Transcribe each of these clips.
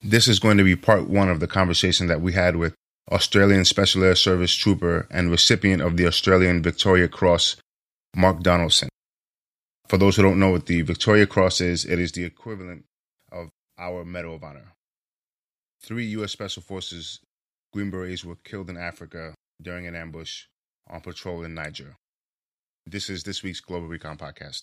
This is going to be part one of the conversation that we had with Australian Special Air Service trooper and recipient of the Australian Victoria Cross, Mark Donaldson. For those who don't know what the Victoria Cross is, it is the equivalent of our Medal of Honor. 3 U.S. Special Forces Green Berets were killed in Africa during an ambush on patrol in Niger. This is this week's Global Recon Podcast.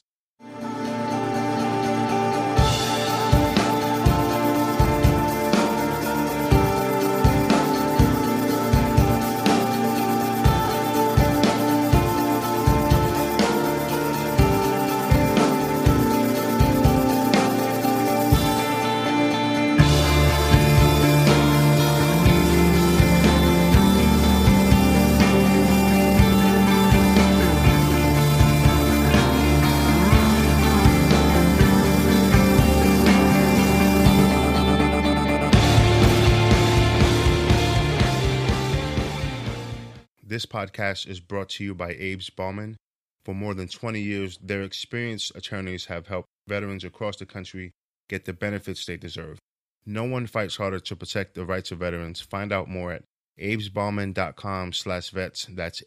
This podcast is brought to you by Abe's Bauman. For more than 20 years, their experienced attorneys have helped veterans across the country get the benefits they deserve. No one fights harder to protect the rights of veterans. Find out more at abesbauman.com/vets. That's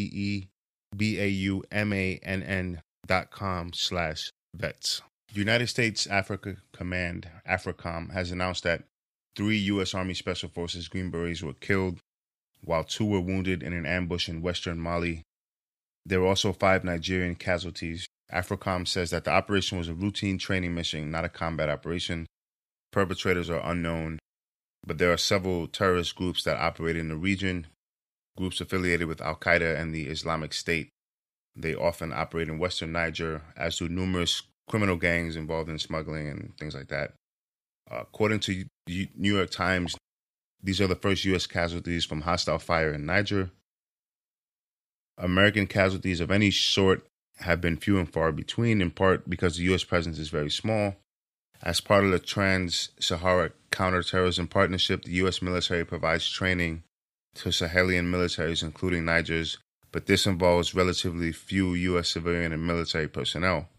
ABEBAUMANN.com/vets. United States Africa Command, AFRICOM, has announced that 3 U.S. Army Special Forces Green Berets were killed, while 2 were wounded in an ambush in western Mali. There were also 5 Nigerian casualties. AFRICOM says that the operation was a routine training mission, not a combat operation. Perpetrators are unknown, but there are several terrorist groups that operate in the region, groups affiliated with Al-Qaeda and the Islamic State. They often operate in western Niger, as do numerous criminal gangs involved in smuggling and things like that. According to New York Times, these are the first U.S. casualties from hostile fire in Niger. American casualties of any sort have been few and far between, in part because the U.S. presence is very small. As part of the Trans-Sahara Counterterrorism Partnership, the U.S. military provides training to Sahelian militaries, including Niger's, but this involves relatively few U.S. civilian and military personnel.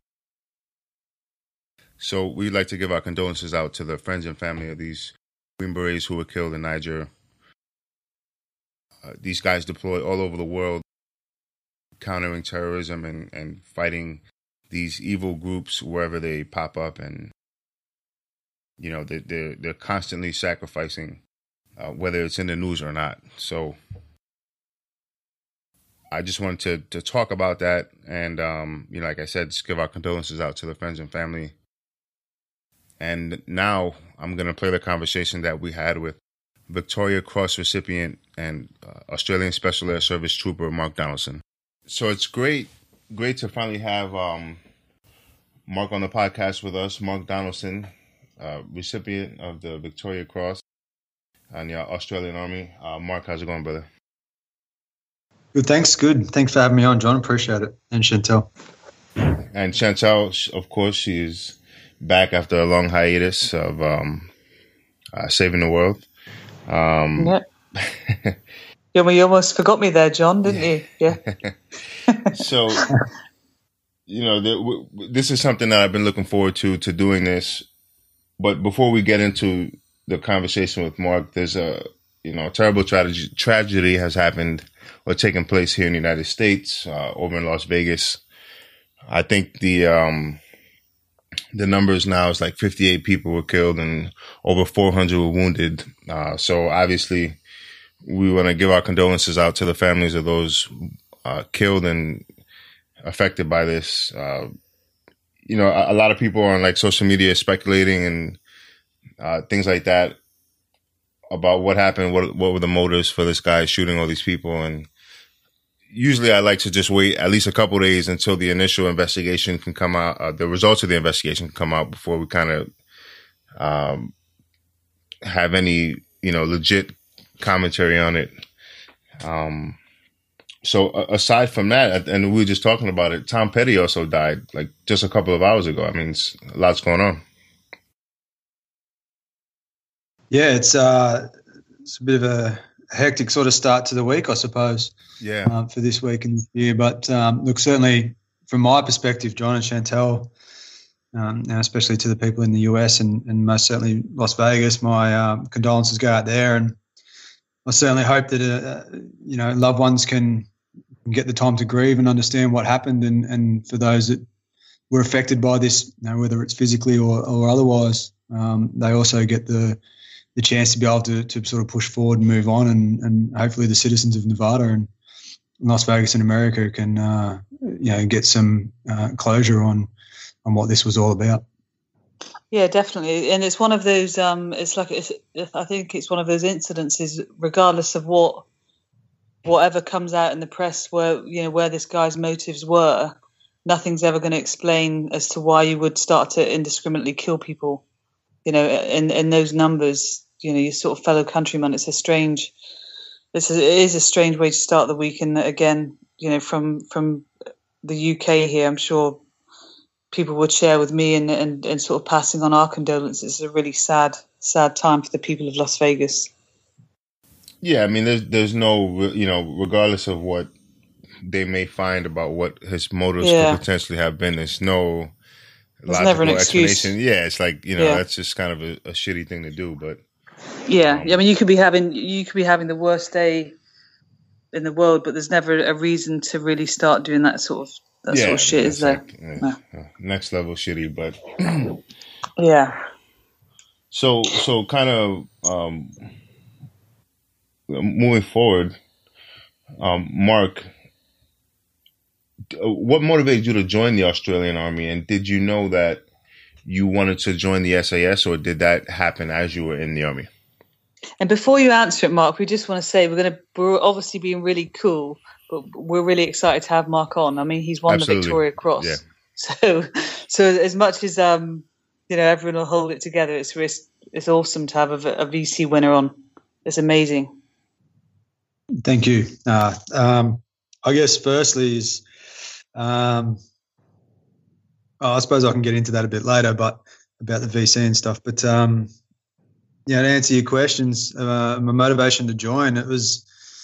So we'd like to give our condolences out to the friends and family of these Green Berets who were killed in Niger. These guys deploy all over the world, countering terrorism and fighting these evil groups wherever they pop up. And, you know, they're constantly sacrificing, whether it's in the news or not. So I just wanted to talk about that. And, like I said, just give our condolences out to the friends and family. And now I'm going to play the conversation that we had with Victoria Cross recipient and Australian Special Air Service trooper Mark Donaldson. So it's great to finally have Mark on the podcast with us. Mark Donaldson, recipient of the Victoria Cross and the Australian Army. Mark, how's it going, brother? Good, thanks. Good. Thanks for having me on, John. Appreciate it. And Chantel. And Chantel, of course, she's back after a long hiatus of saving the world. Yeah, well, you almost forgot me there, John, didn't you? Yeah. So, this is something that I've been looking forward to doing this. But before we get into the conversation with Mark, there's a terrible tragedy has happened or taken place here in the United States, over in Las Vegas. I think the numbers now is like 58 people were killed and over 400 were wounded. So obviously we want to give our condolences out to the families of those killed and affected by this. A lot of people on like social media speculating and things like that about what happened, what were the motives for this guy shooting all these people. And usually I like to just wait at least a couple of days until the initial investigation can come out, the results of the investigation can come out before we kind of have any, legit commentary on it. So aside from that, and we were just talking about it, Tom Petty also died like just a couple of hours ago. I mean, a lot's going on. Yeah, it's a bit of a hectic sort of start to the week, I suppose. Yeah. For this week and this year. But look, certainly from my perspective, John and Chantel, and especially to the people in the US and most certainly Las Vegas. My condolences go out there, and I certainly hope that loved ones can get the time to grieve and understand what happened, and for those that were affected by this, whether it's physically or otherwise, they also get the chance to be able to sort of push forward and move on, and hopefully the citizens of Nevada and Las Vegas and America can get some closure on what this was all about. Yeah, definitely, and it's one of those. I think it's one of those incidences, regardless of whatever comes out in the press, where this guy's motives were, nothing's ever going to explain as to why you would start to indiscriminately kill people. In those numbers, your sort of fellow countrymen. It is a strange way to start the week, and again, from the UK here, I'm sure people would share with me and sort of passing on our condolences. It's a really sad time for the people of Las Vegas. Yeah, I mean, there's no, regardless of what they may find about what his motives could potentially have been, there's no logical explanation. Yeah, it's like, that's just kind of a shitty thing to do, but. Yeah, I mean, you could be having the worst day in the world, but there's never a reason to really start doing that sort of shit, is there? Like, next level shitty, but yeah. So kind of moving forward, Mark, what motivated you to join the Australian Army, and did you know that you wanted to join the SAS, or did that happen as you were in the Army? And before you answer it, Mark, we just want to say we're obviously being really cool, but we're really excited to have Mark on. I mean, he's won the Victoria Cross. Yeah. So as much as everyone will hold it together, it's awesome to have a VC winner on. It's amazing. Thank you. I guess firstly is, I suppose I can get into that a bit later, but about the VC and stuff. But to answer your questions, my motivation to join, it was,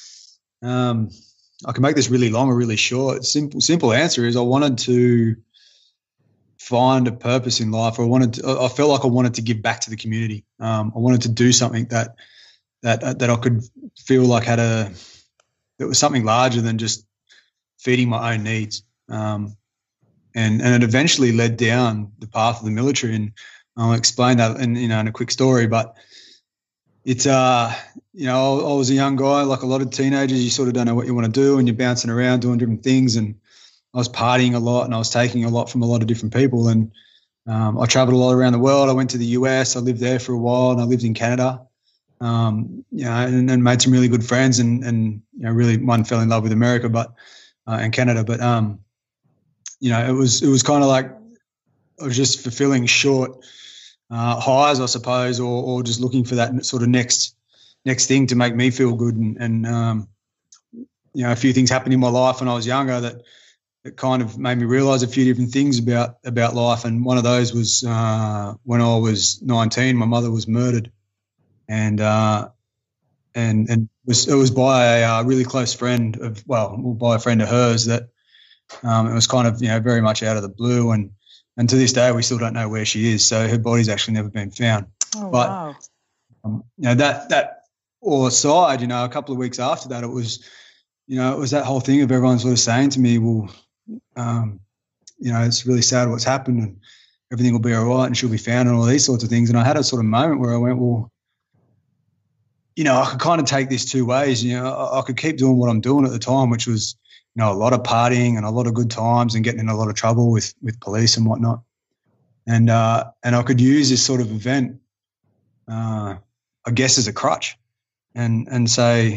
I can make this really long or really short. Simple answer is I wanted to find a purpose in life. I felt like I wanted to give back to the community. I wanted to do something that I could feel like that was something larger than just feeding my own needs. And it eventually led down the path of the military, and I'll explain that in a quick story. But it's I was a young guy, like a lot of teenagers. You sort of don't know what you want to do, and you're bouncing around doing different things. And I was partying a lot, and I was taking a lot from a lot of different people. And I traveled a lot around the world. I went to the US. I lived there for a while, and I lived in Canada. And made some really good friends, and really one fell in love with America, and Canada. But it was kind of like I was just fulfilling short highs, I suppose, or just looking for that sort of next thing to make me feel good. And a few things happened in my life when I was younger that kind of made me realise a few different things about life. And one of those was when I was 19, my mother was murdered, and it was by a really close friend by a friend of hers that it was kind of very much out of the blue, and to this day we still don't know where she is. So her body's actually never been found. Oh, but wow. That all aside, a couple of weeks after that, it was that whole thing of everyone sort of saying to me, well, it's really sad what's happened, and everything will be all right, and she'll be found, and all these sorts of things. And I had a sort of moment where I went, well, I could kind of take this two ways. I could keep doing what I'm doing at the time, which was, a lot of partying and a lot of good times and getting in a lot of trouble with police and whatnot. And I could use this sort of event, I guess, as a crutch and say,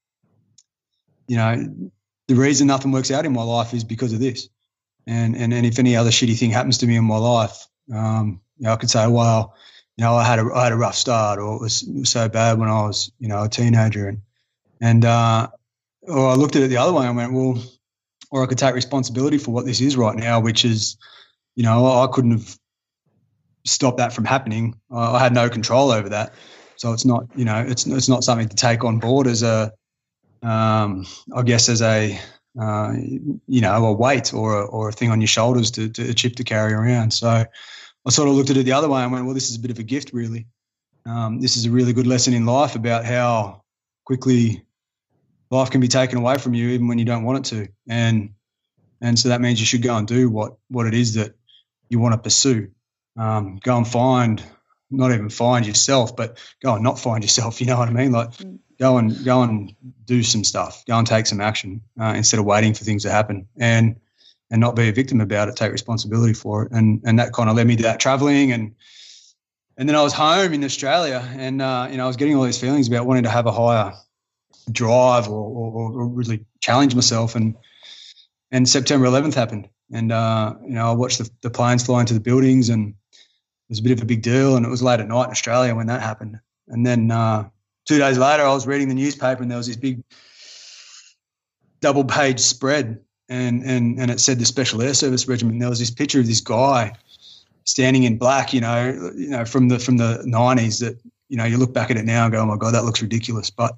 the reason nothing works out in my life is because of this. And if any other shitty thing happens to me in my life, I could say, well, I had a rough start, or it was so bad when I was, a teenager, or I looked at it the other way and went, well, or I could take responsibility for what this is right now, which is, I couldn't have stopped that from happening. I had no control over that, so it's not, it's not something to take on board as a, I guess, as a, a weight or a thing on your shoulders to a chip to carry around. So I sort of looked at it the other way and went, well, this is a bit of a gift, really. This is a really good lesson in life about how quickly life can be taken away from you even when you don't want it to. And so that means you should go and do what it is that you want to pursue. Go and not even find yourself, but go and not find yourself. You know what I mean? Like go and do some stuff. Go and take some action instead of waiting for things to happen, and not be a victim about it. Take responsibility for it. And that kind of led me to that traveling. And then I was home in Australia, and I was getting all these feelings about wanting to have a higher drive or really challenge myself. And September 11th happened, and I watched the planes fly into the buildings, and it was a bit of a big deal. And it was late at night in Australia when that happened. And then 2 days later, I was reading the newspaper, and there was this big double-page spread, and it said the Special Air Service Regiment. And there was this picture of this guy standing in black, from the 90s. That you look back at it now and go, oh my God, that looks ridiculous. But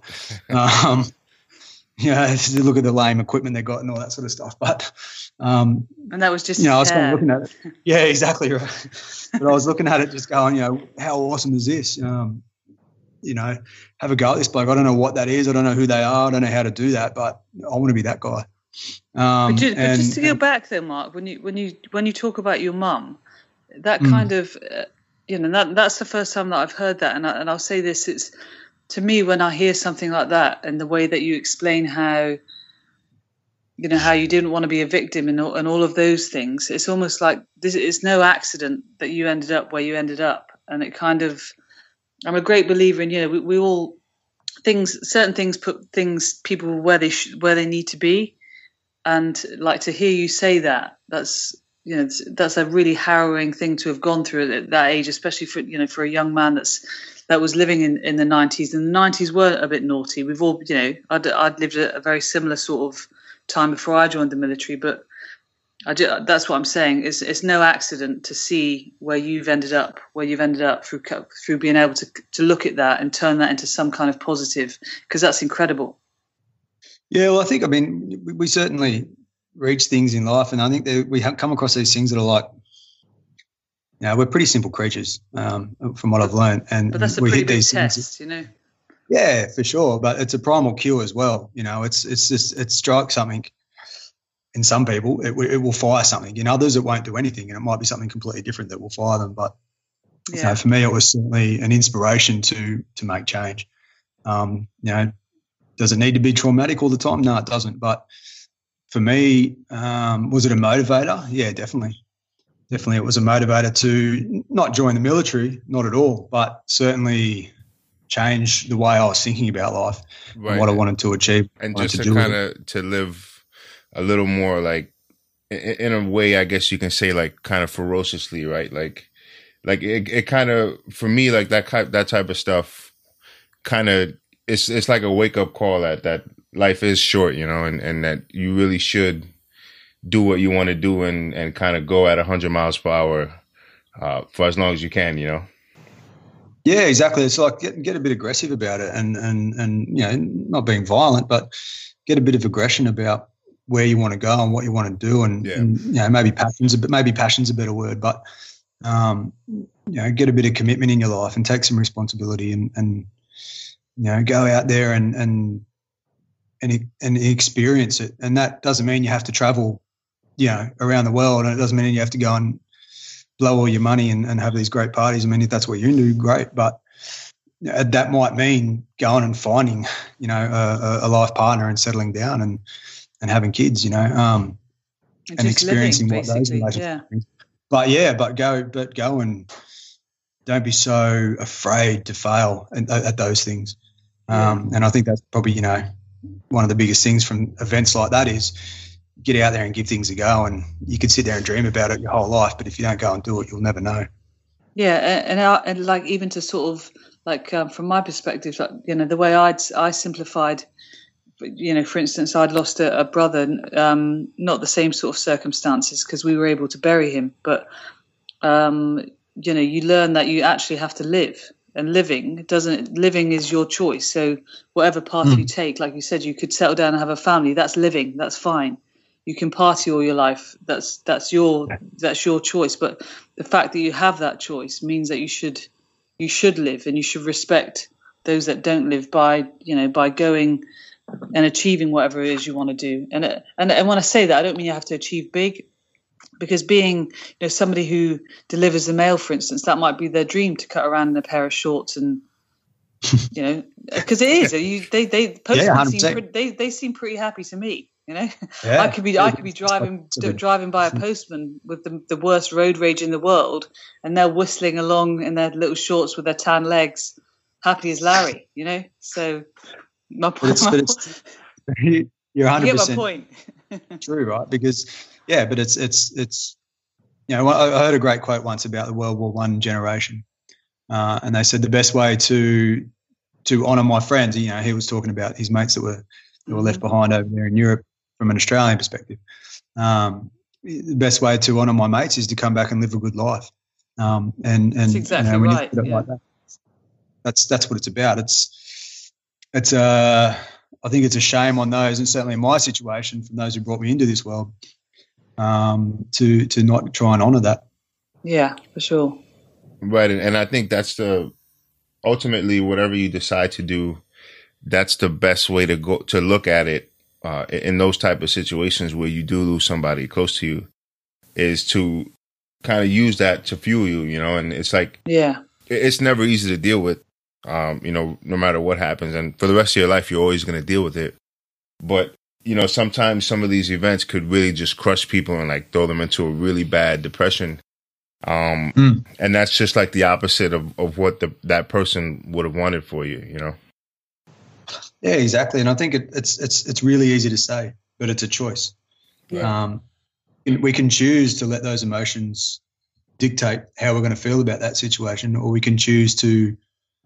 to look at the lame equipment they got and all that sort of stuff. But and that was just I was kind of looking at it. Yeah, exactly right. But I was looking at it, just going, how awesome is this? Have a go at this bloke. I don't know what that is. I don't know who they are. I don't know how to do that, but I want to be that guy. But just to go back though, Mark, when you talk about your mum, that kind of that's the first time that I've heard that, and I'll say this: it's to me when I hear something like that, and the way that you explain how how you didn't want to be a victim and all of those things, it's almost like it's no accident that you ended up where you ended up, and it kind of. I'm a great believer in we all certain things put people where they need to be, and like to hear you say that's a really harrowing thing to have gone through at that age, especially for a young man that was living in the 90s, and the 90s were a bit naughty. We've all I'd lived a very similar sort of time before I joined the military, but that's what I'm saying. It's no accident to see where you've ended up through being able to look at that and turn that into some kind of positive, because that's incredible. Yeah, well, I think we certainly reach things in life, and I think that we have come across these things that are like, we're pretty simple creatures, from what I've learned, but that's a pretty big test, Yeah, for sure, but it's a primal cue as well. It's just it strikes something. In some people, it will fire something. In others, it won't do anything, and it might be something completely different that will fire them. But for me, it was certainly an inspiration to make change. Does it need to be traumatic all the time? No, it doesn't. But for me, was it a motivator? Yeah, definitely. Definitely, it was a motivator to not join the military, not at all, but certainly change the way I was thinking about life and what I wanted to achieve, and just to kind of to live a little more like in a way, I guess you can say, like kind of ferociously, right? Like it kind of, for me, like that type of stuff kind of, it's like a wake up call that life is short, and that you really should do what you want to do and kind of go at 100 miles per hour for as long as you can, Yeah, exactly. It's like get a bit aggressive about it and not being violent, but get a bit of aggression about where you want to go and what you want to do, and maybe passion's a better word, but get a bit of commitment in your life and take some responsibility and go out there and experience it. And that doesn't mean you have to travel around the world, and it doesn't mean you have to go and blow all your money and have these great parties. I mean, if that's what you do, great, but that might mean going and finding a life partner and settling down and having kids, and experiencing living, what those relationships. But go and don't be so afraid to fail at those things. And I think that's probably one of the biggest things from events like that is get out there and give things a go. And you could sit there and dream about it your whole life, but if you don't go and do it, you'll never know. Yeah, and like even to sort of like from my perspective, the way I simplified. For instance, I'd lost a brother, not the same sort of circumstances because we were able to bury him. But, you learn that you actually have to live, and living is your choice. So whatever path you take, like you said, you could settle down and have a family. That's living. That's fine. you can party all your life. That's your choice. But the fact that you have that choice means that you should live, and you should respect those that don't live by going and achieving whatever it is you want to do. And when I say that, I don't mean you have to achieve big, because being somebody who delivers the mail, for instance, that might be their dream, to cut around in a pair of shorts and because it is. They seem pretty happy to me. Yeah, I could be driving by a postman with the worst road rage in the world, and they're whistling along in their little shorts with their tan legs, happy as Larry. So my point. You're 100%. You get my point. True, right? Because but it's I heard a great quote once about the World War I generation, and they said the best way to honour my friends. He was talking about his mates that were left behind over there in Europe from an Australian perspective. The best way to honour my mates is to come back and live a good life. And that's exactly right. Like that's what it's about. I think it's a shame on those, and certainly in my situation, from those who brought me into this world, to not try and honour that. Yeah, for sure. Right, and I think that's ultimately, whatever you decide to do, that's the best way to go to look at it in those type of situations where you do lose somebody close to you, is to kind of use that to fuel you, and it's like, it's never easy to deal with, no matter what happens. And for the rest of your life, you're always going to deal with it. But, sometimes some of these events could really just crush people and like throw them into a really bad depression. And that's just like the opposite of what that person would have wanted for you, Yeah, exactly. And I think it's really easy to say, but it's a choice. Right. We can choose to let those emotions dictate how we're going to feel about that situation, or we can choose to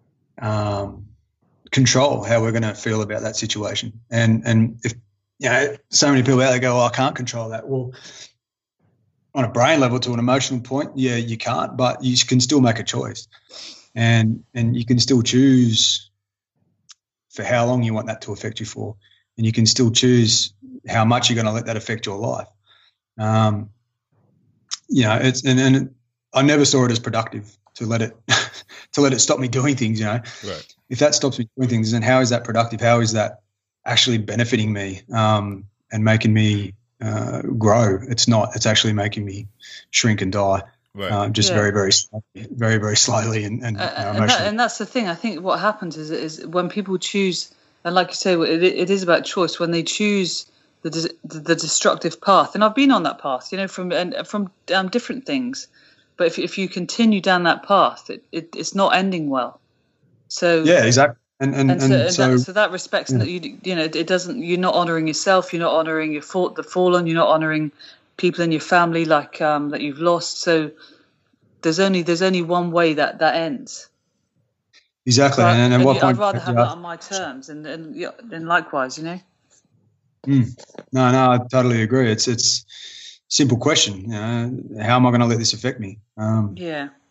control how we're going to feel about that situation. And if so many people out there go, "Oh, I can't control that." Well, on a brain level, to an emotional point, yeah, you can't, but you can still make a choice, and you can still choose for how long you want that to affect you for, and you can still choose how much you're going to let that affect your life. It's and I never saw it as productive to let it stop me doing things. Right. If that stops me doing things, then how is that productive? How is that actually benefiting me and making me grow? It's not. It's actually making me shrink and die. Right. Very, very slowly, very, very slowly, and that's the thing. I think what happens is when people choose, and like you say, it is about choice. When they choose the destructive path, and I've been on that path, from different things. But if you continue down that path, it's not ending well. So yeah, exactly. So that respects that it doesn't. You're not honouring yourself. You're not honouring the fallen. You're not honouring people in your family that you've lost. So there's only one way that ends. Exactly. And at what point? I'd rather have that on my terms, and likewise, No, I totally agree. It's a simple question. How am I going to let this affect me? And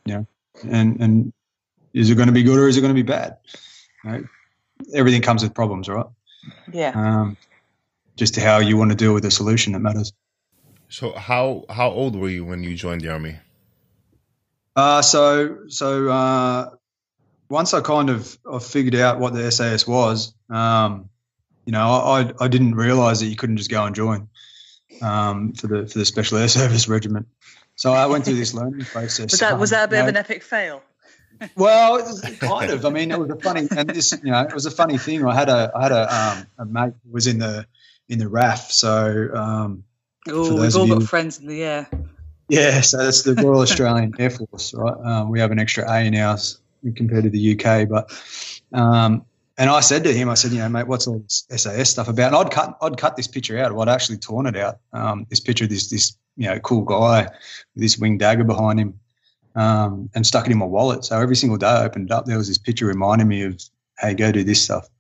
is it going to be good or is it going to be bad? Right? Everything comes with problems, right? Yeah. Just how you want to deal with the solution that matters. So how old were you when you joined the Army? So once I kind of figured out what the SAS was, I didn't realise that you couldn't just go and join for the Special Air Service Regiment. So I went through this learning process. Was that a bit of an epic fail? Well, it was kind of. I mean, it was a funny, and this, it was a funny thing. I had a mate who was in the RAF. So, we've all got friends in the air. Yeah, so that's the Royal Australian Air Force, right? We have an extra A in ours compared to the UK, but and I said to him, mate, what's all this SAS stuff about? And I'd cut this picture out. I'd actually torn it out. This picture of this cool guy with this winged dagger behind him. And stuck it in my wallet. So every single day I opened it up, there was this picture reminding me of, hey, go do this stuff.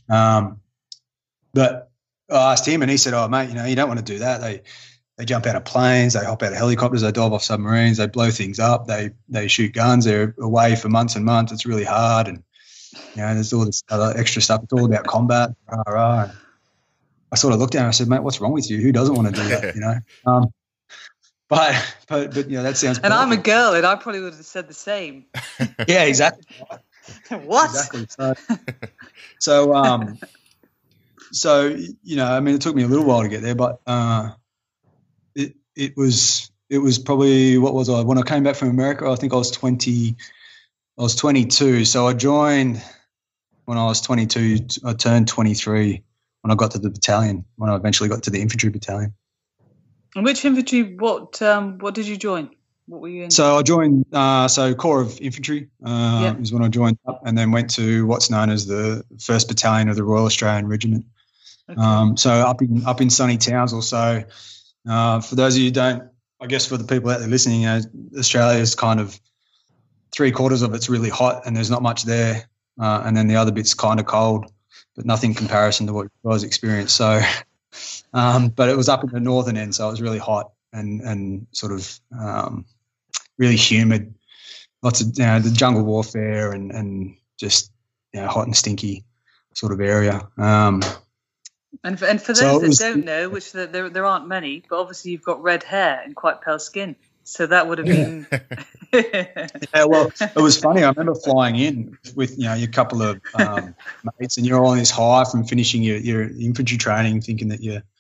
But I asked him and he said, oh, mate, you don't want to do that. They jump out of planes, they hop out of helicopters, they dive off submarines, they blow things up, they shoot guns, they're away for months and months. It's really hard. And, there's all this other extra stuff. It's all about combat. I sort of looked at him and I said, mate, what's wrong with you? Who doesn't want to do that, you know? But you know, that sounds And I'm a girl, and I probably would have said the same. Yeah, exactly. What? Exactly. So, you know, I mean, it took me a little while to get there, but it was probably, what was I? When I came back from America, I think I was 22. So I joined when I was 22. I turned 23 when I got to the battalion, when I eventually got to the infantry battalion. And which infantry, what did you join? What were you in? So I joined, Corps of Infantry is when I joined up, and then went to what's known as the 1st Battalion of the Royal Australian Regiment. Okay. So up in sunny Townsville. So for those of you who don't, I guess for the people out there listening, you know, Australia is kind of 3/4 of it's really hot and there's not much there, and then the other bit's kind of cold, but nothing in comparison to what you guys experienced. So, but it was up in the northern end, so it was really hot and sort of really humid, lots of, you know, the jungle warfare and just, you know, hot and stinky sort of area. And for those that don't know, which there aren't many, but obviously you've got red hair and quite pale skin, so that would have been. Yeah, well, it was funny. I remember flying in with, you know, your couple of mates, and you're on this high from finishing your infantry training, thinking that you're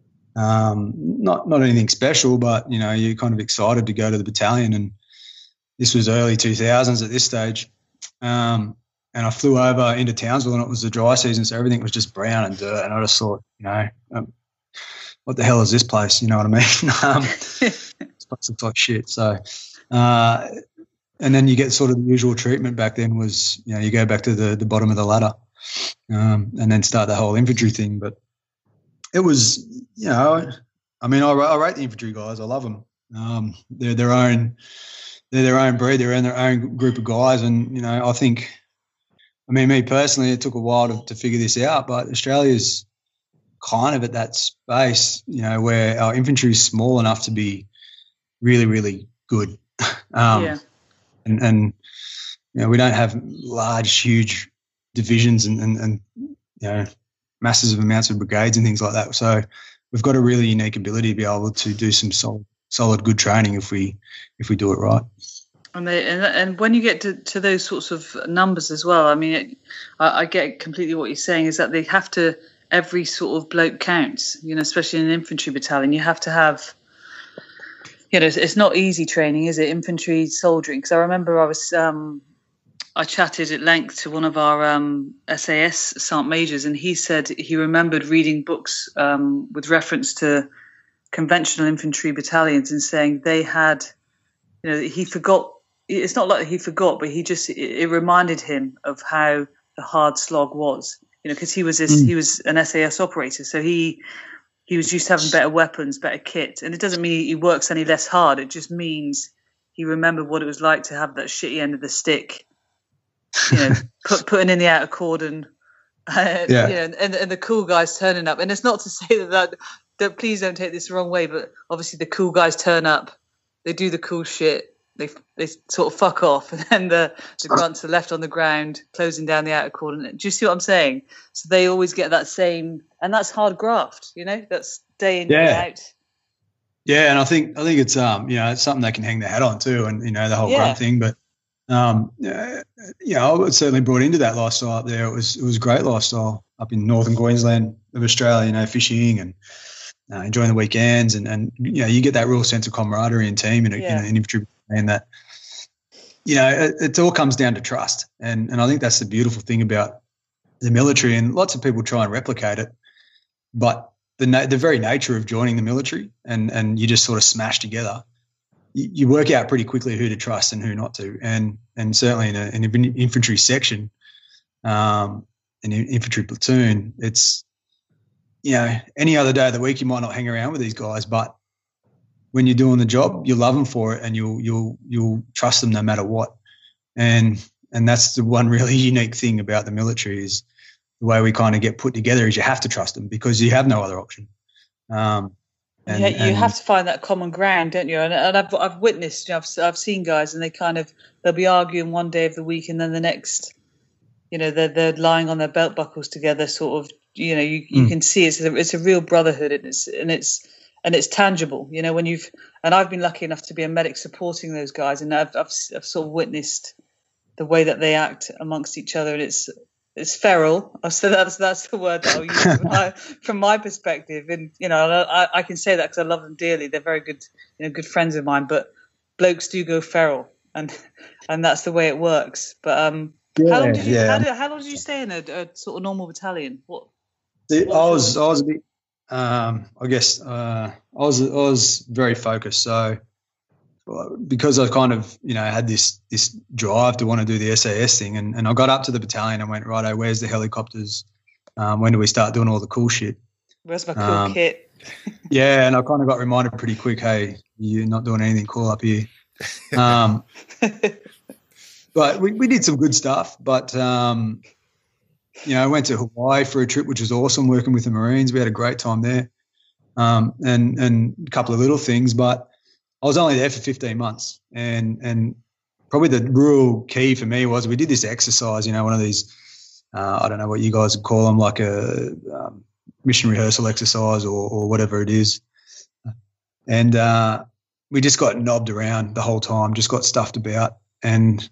not anything special, but, you know, you're kind of excited to go to the battalion. And this was early 2000s at this stage. And I flew over into Townsville, and it was the dry season, so everything was just brown and dirt. And I just thought, you know, what the hell is this place? You know what I mean? This place looks like shit. So, and then you get sort of the usual treatment back then was, you know, you go back to the bottom of the ladder, and then start the whole infantry thing. But it was, you know, I mean, I rate the infantry guys. I love them. They're their own breed. They're in their own group of guys, and, you know, I mean, me personally, it took a while to figure this out, but Australia's kind of at that space, you know, where our infantry is small enough to be really, really good. And you know, we don't have large, huge divisions and you know, massive amounts of brigades and things like that. So we've got a really unique ability to be able to do some solid, good training if we do it right. And when you get to those sorts of numbers as well, I mean, I get completely what you're saying, is that they have to, every sort of bloke counts, you know, especially in an infantry battalion. You have to have, you know, it's not easy training, is it? Infantry soldiering. Because I remember I chatted at length to one of our SAS Sergeant Majors, and he said he remembered reading books with reference to conventional infantry battalions and saying they had, you know, he forgot. It's not like he forgot, but it reminded him of how the hard slog was, you know, because he was an SAS operator, so he was used to having better weapons, better kit, and it doesn't mean he works any less hard. It just means he remembered what it was like to have that shitty end of the stick, you know, putting in the outer cordon, you know, and the cool guys turning up. And it's not to say that please don't take this the wrong way, but obviously the cool guys turn up, they do the cool shit. They sort of fuck off, and then the grunts are left on the ground, closing down the outer cordon. Do you see what I'm saying? So they always get that same, and that's hard graft, you know. That's day in, day out. Yeah, and I think it's you know, it's something they can hang their hat on too, and, you know, the whole grunt thing. But you know, I was certainly brought into that lifestyle up there. It was a great lifestyle up in northern Queensland of Australia, you know, fishing and enjoying the weekends, and you know, you get that real sense of camaraderie and team in an infantry. And that, you know, it all comes down to trust. And I think that's the beautiful thing about the military, and lots of people try and replicate it, but the very nature of joining the military and you just sort of smash together, you work out pretty quickly who to trust and who not to. And certainly in an infantry section, an infantry platoon, it's, you know, any other day of the week you might not hang around with these guys, but when you're doing the job, you love them for it, and you'll trust them no matter what. And that's the one really unique thing about the military, is the way we kind of get put together is you have to trust them because you have no other option. You have to find that common ground, don't you? And I've witnessed, you know, I've seen guys, and they'll be arguing one day of the week, and then the next, you know, they're lying on their belt buckles together, sort of you can see it's a real brotherhood, and it's tangible. And I've been lucky enough to be a medic supporting those guys, and I've sort of witnessed the way that they act amongst each other, and it's feral. So that's the word that I'll use from my perspective. And I can say that because I love them dearly. They're very good, good friends of mine. But blokes do go feral, and that's the way it works. But how long did you stay in a sort of normal battalion? I was a bit. I guess I was very focused. So because I kind of had this drive to want to do the SAS thing, and I got up to the battalion and went, righto, where's the helicopters? When do we start doing all the cool shit? Where's my cool kit? Yeah, and I kind of got reminded pretty quick, hey, you're not doing anything cool up here. But we did some good stuff. But I went to Hawaii for a trip, which was awesome, working with the Marines. We had a great time there, and a couple of little things. But I was only there for 15 months, and probably the real key for me was we did this exercise, one of these, I don't know what you guys would call them, like a mission rehearsal exercise or whatever it is. And we just got knobbed around the whole time, just got stuffed about, and,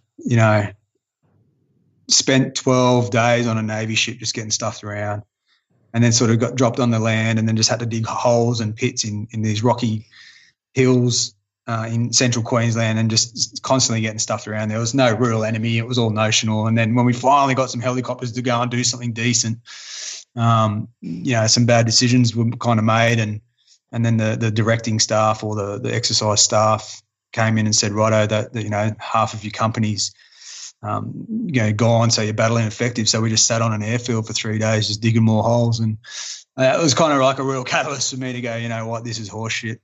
spent 12 days on a Navy ship just getting stuffed around, and then sort of got dropped on the land, and then just had to dig holes and pits in these rocky hills in central Queensland, and just constantly getting stuffed around. There was no real enemy. It was all notional. And then when we finally got some helicopters to go and do something decent, some bad decisions were kind of made, and then the directing staff or the exercise staff came in and said, righto, that half of your company's gone, so you're battle ineffective. So we just sat on an airfield for 3 days just digging more holes, and it was kind of like a real catalyst for me to go, you know what, this is horseshit.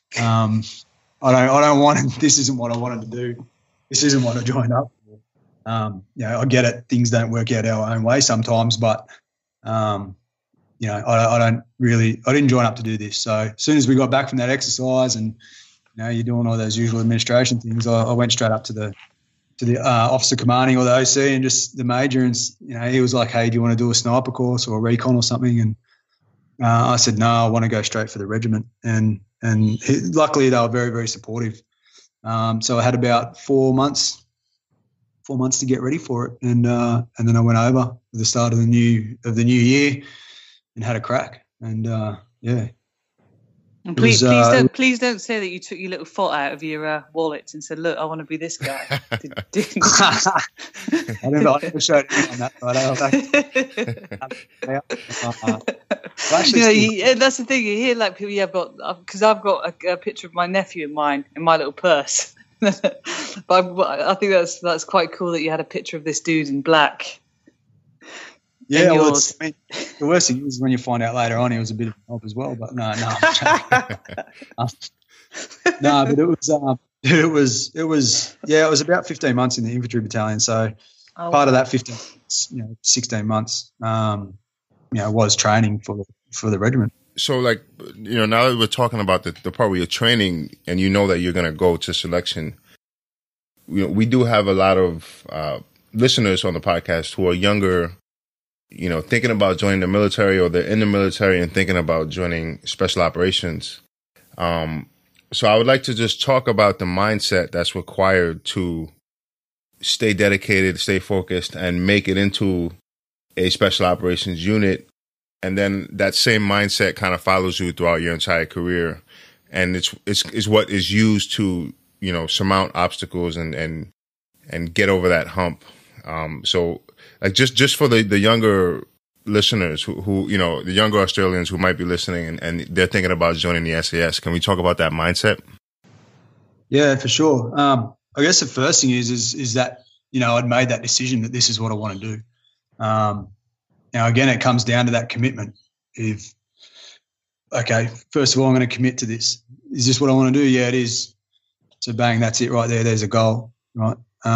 I don't want to, this isn't what I wanted to do. This isn't what I joined up for. I get it. Things don't work out our own way sometimes, but, I didn't join up to do this. So as soon as we got back from that exercise and, you're doing all those usual administration things, I went straight up to the officer commanding or the OC and just the major, and, he was like, hey, do you want to do a sniper course or a recon or something? And I said, no, I want to go straight for the regiment. And luckily they were very, very supportive. So I had about 4 months to get ready for it, and then I went over at the start of the new year and had a crack. And yeah. And please don't say that you took your little foot out of your wallet and said, look, I want to be this guy. I never showed it on that side. That's the thing. You hear like people, because I've got a picture of my nephew of mine in my little purse. But I think that's quite cool that you had a picture of this dude in black. Yeah, well, the worst thing is when you find out later on he was a bit of a knob as well. But no, no, but it was about 15 months in the infantry battalion. So part of that 16 months, was training for the regiment. So, now that we're talking about the part where you're training and that you're going to go to selection, we do have a lot of listeners on the podcast who are younger, thinking about joining the military, or they're in the military and thinking about joining special operations. So I would like to just talk about the mindset that's required to stay dedicated, stay focused, and make it into a special operations unit. And then that same mindset kind of follows you throughout your entire career. And it's what is used to, surmount obstacles and get over that hump. So like just for the younger listeners who the younger Australians who might be listening and they're thinking about joining the SAS, can we talk about that mindset? Yeah, for sure. I guess the first thing is that, I'd made that decision that this is what I want to do. Now, again, it comes down to that commitment. First of all, I'm going to commit to this. Is this what I want to do? Yeah, it is. So bang, that's it right there. There's a goal, right?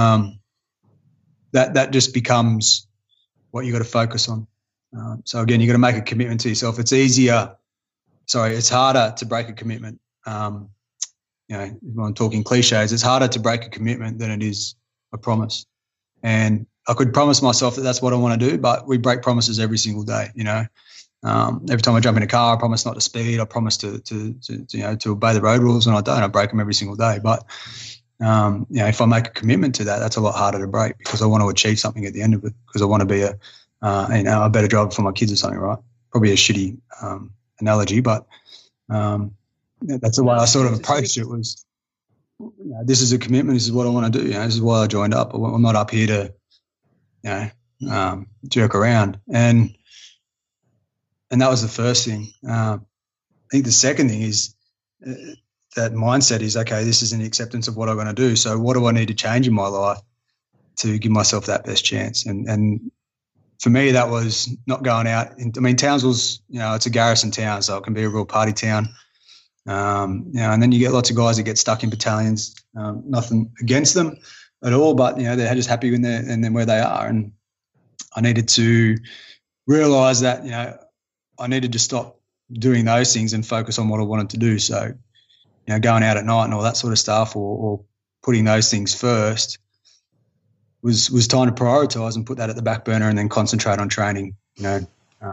That just becomes what you got to focus on. So again, you got to make a commitment to yourself. It's harder to break a commitment. If I'm talking cliches, it's harder to break a commitment than it is a promise. And I could promise myself that that's what I want to do, but we break promises every single day. Every time I jump in a car, I promise not to speed. I promise to obey the road rules, and I don't. I break them every single day. But if I make a commitment to that, that's a lot harder to break because I want to achieve something at the end of it. Because I want to be a better driver for my kids or something, right? Probably a shitty analogy, but that's the way I sort of approached it. Was this is a commitment. This is what I want to do. This is why I joined up. I'm not up here to jerk around. And that was the first thing. I think the second thing is that mindset is, okay, this is an acceptance of what I'm going to do. So what do I need to change in my life to give myself that best chance? And for me, that was not going out. Townsville's, it's a garrison town, so it can be a real party town. And then you get lots of guys that get stuck in battalions. Nothing against them at all, but they're just happy in there and then where they are. And I needed to realise that I needed to stop doing those things and focus on what I wanted to do. So going out at night and all that sort of stuff, or putting those things first, was time to prioritise and put that at the back burner and then concentrate on training. And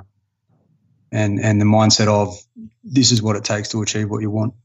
the mindset of this is what it takes to achieve what you want.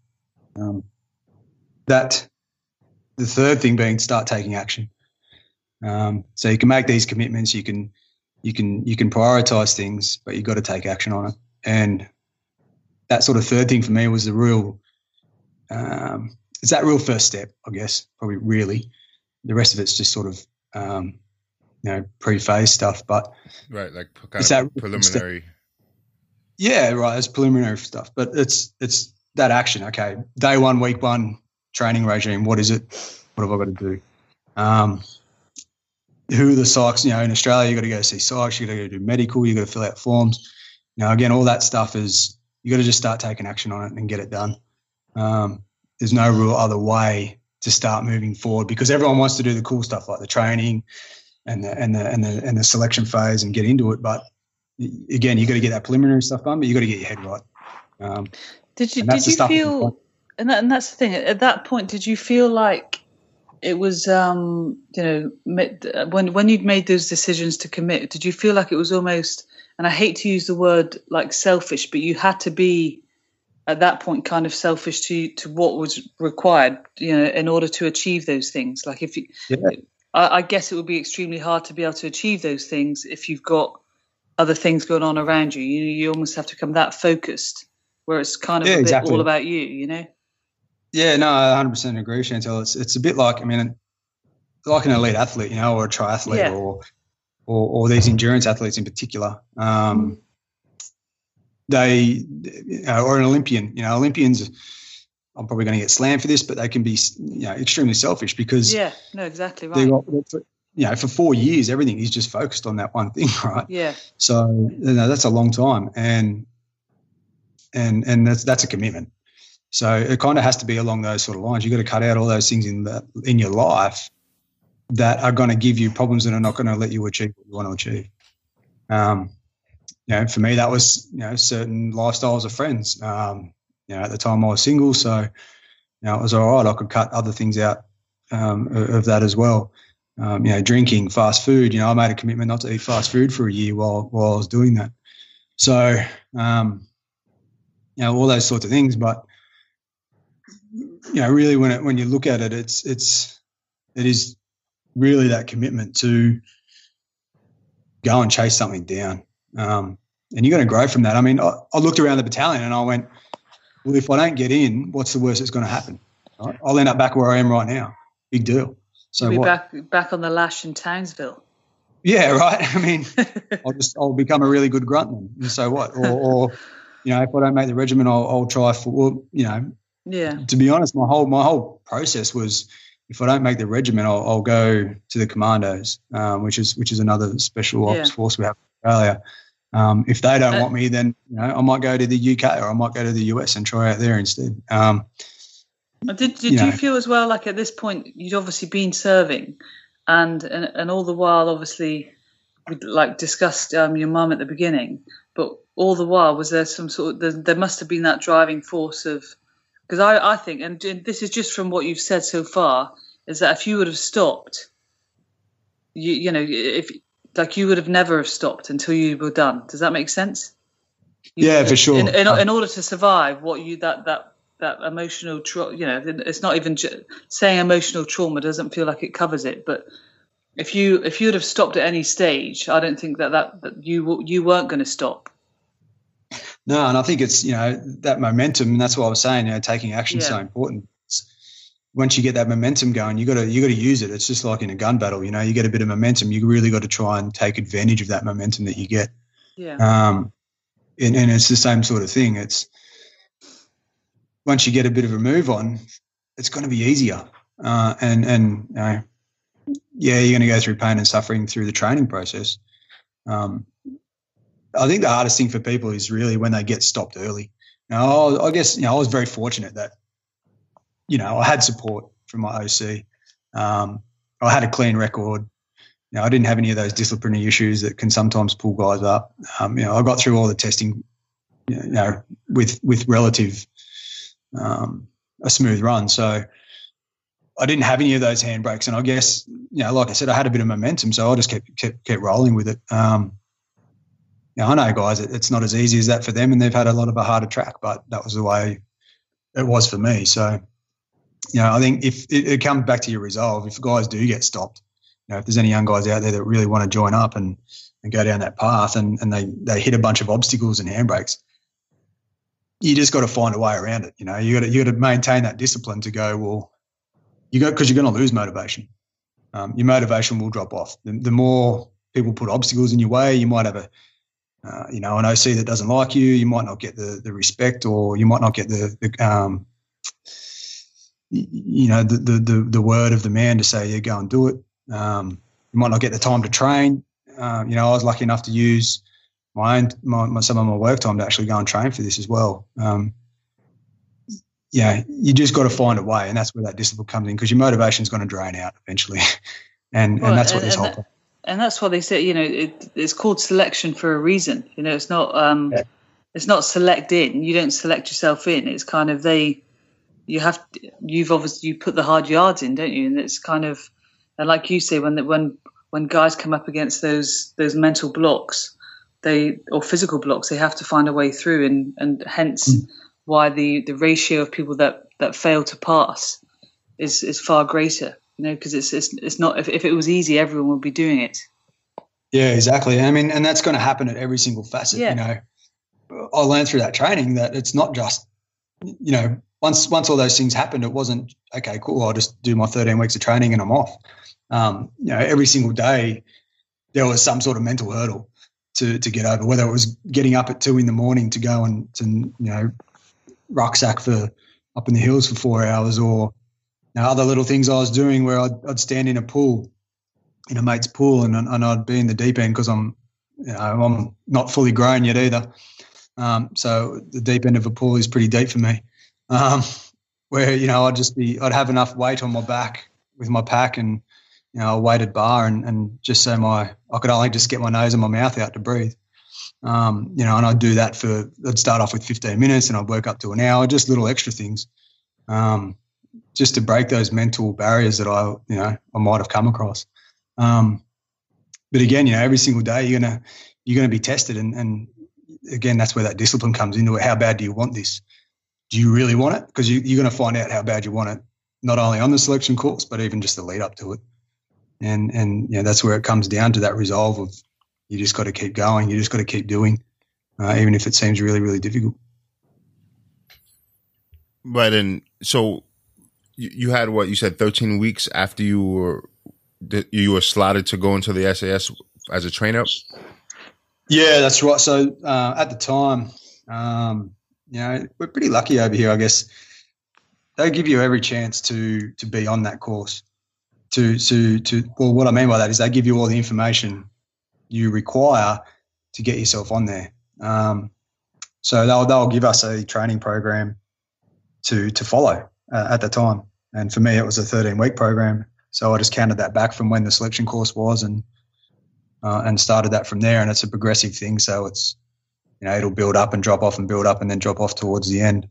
That the third thing being start taking action. So you can make these commitments, you can prioritise things, but you've got to take action on it. And that sort of third thing for me was the real, it's that real first step, I guess, probably really. The rest of it's just sort of, pre-phase stuff, but right, like kind of preliminary. Yeah, right. It's preliminary stuff, but it's that action. Okay, day one, week one, training regime. What is it? What have I got to do? Who are the psychs? In Australia, you got to go see psychs. You got to go do medical. You got to fill out forms. Again, all that stuff is you got to just start taking action on it and get it done. There's no real other way to start moving forward because everyone wants to do the cool stuff like the training and the selection phase and get into it, but again, you got to get that preliminary stuff done, but you got to get your head right. Did you feel, and that's the thing, at that point, did you feel like it was, when you'd made those decisions to commit, did you feel like it was almost, and I hate to use the word like selfish, but you had to be at that point kind of selfish to what was required, in order to achieve those things? Like if you, I guess it would be extremely hard to be able to achieve those things if you've got other things going on around you. You almost have to become that focused, where it's kind of bit all about you. Yeah, no, I 100% agree, Chantal. It's a bit like, like an elite athlete, or a triathlete, or these endurance athletes in particular. They, or an Olympian. Olympians, I'm probably going to get slammed for this, but they can be, extremely selfish because exactly right. For 4 years, everything is just focused on that one thing, right? Yeah. So that's a long time, and that's a commitment. So it kind of has to be along those sort of lines. You've got to cut out all those things in your life that are going to give you problems and are not going to let you achieve what you want to achieve. For me, that was certain lifestyles of friends. At the time I was single, so it was all right. I could cut other things out of that as well. Drinking, fast food. I made a commitment not to eat fast food for a year while I was doing that. So, all those sorts of things. But really, when you look at it, it is really that commitment to go and chase something down. And you're going to grow from that. I looked around the battalion and I went, well, if I don't get in, what's the worst that's going to happen? Right? I'll end up back where I am right now. Big deal. So you'll be back on the lash in Townsville. Yeah, right. I'll become a really good gruntman. And so what? Or if I don't make the regiment, I'll try for. Yeah. To be honest, my whole process was, if I don't make the regiment, I'll go to the commandos, which is another special ops force we have in Australia. If they don't want me, then I might go to the UK or I might go to the US and try out there instead. Did you feel as well, like at this point you'd obviously been serving, and all the while obviously we like discussed your mum at the beginning, but all the while was there some sort of there must have been that driving force of, because I think, and this is just from what you've said so far, is that if you would have stopped, if like you would have never have stopped until you were done. Does that make sense? For sure. In order to survive, that emotional it's not even saying emotional trauma doesn't feel like it covers it, but if you'd have stopped at any stage, I don't think that you weren't going to stop. No, and I think it's that momentum, and that's what I was saying. Taking action is so important. Once you get that momentum going, you got to use it. It's just like in a gun battle. You get a bit of momentum. You really got to try and take advantage of that momentum that you get. Yeah. And it's the same sort of thing. It's once you get a bit of a move on, it's going to be easier. You're going to go through pain and suffering through the training process. I think the hardest thing for people is really when they get stopped early. Now, I guess, I was very fortunate that, I had support from my OC. I had a clean record. I didn't have any of those disciplinary issues that can sometimes pull guys up. I got through all the testing, with relative a smooth run. So I didn't have any of those handbrakes, and I guess, like I said, I had a bit of momentum, so I just kept rolling with it. I know guys, it's not as easy as that for them, and they've had a lot of a harder track, but that was the way it was for me. So, I think if it comes back to your resolve, if guys do get stopped, if there's any young guys out there that really want to join up and go down that path and they hit a bunch of obstacles and handbrakes, you just got to find a way around it. You got to maintain that discipline to go, well, because you're going to lose motivation. Your motivation will drop off. The more people put obstacles in your way, you might have an OC that doesn't like you. You might not get the respect, or you might not get the word of the man to say, yeah, go and do it. You might not get the time to train. I was lucky enough to use some of my work time to actually go and train for this as well. You just got to find a way, and that's where that discipline comes in, because your motivation is going to drain out eventually, and that's what this whole. And that's why they say, it's called selection for a reason. It's not it's not select in. You don't select yourself in. It's kind of you put the hard yards in, don't you? And it's kind of, and like you say, when guys come up against those mental blocks, or physical blocks, they have to find a way through, and hence why the ratio of people that fail to pass is far greater. Because it's not, if it was easy, everyone would be doing it. Yeah, exactly. I mean, and that's going to happen at every single facet. Yeah. I learned through that training that it's not just, once all those things happened, it wasn't, okay, cool, I'll just do my 13 weeks of training and I'm off. Every single day there was some sort of mental hurdle to get over, whether it was getting up at 2 a.m. to go and to rucksack for up in the hills for 4 hours, or other little things I was doing where I'd stand in a pool, in a mate's pool, and I'd be in the deep end because I'm not fully grown yet either. So the deep end of a pool is pretty deep for me. Where I'd have enough weight on my back with my pack and a weighted bar, and just so I could only just get my nose and my mouth out to breathe. And I'd do that I'd start off with 15 minutes and I'd work up to an hour, just little extra things. Just to break those mental barriers that I might have come across. But again, every single day you're gonna be tested, and again, that's where that discipline comes into it. How bad do you want this? Do you really want it? Because you're going to find out how bad you want it, not only on the selection course, but even just the lead up to it. And that's where it comes down to that resolve of, you just got to keep going. You just got to keep doing, even if it seems really, really difficult. Right. And so you had what you said, 13 weeks after you were slotted to go into the SAS as a trainer? Yeah, that's right. So at the time, we're pretty lucky over here, I guess. They give you every chance to be on that course. Well, what I mean by that is they give you all the information you require to get yourself on there. So they'll give us a training program to follow at the time. And for me, it was a 13-week program. So I just counted that back from when the selection course was and started that from there. And it's a progressive thing. So it's, it'll build up and drop off and build up and then drop off towards the end.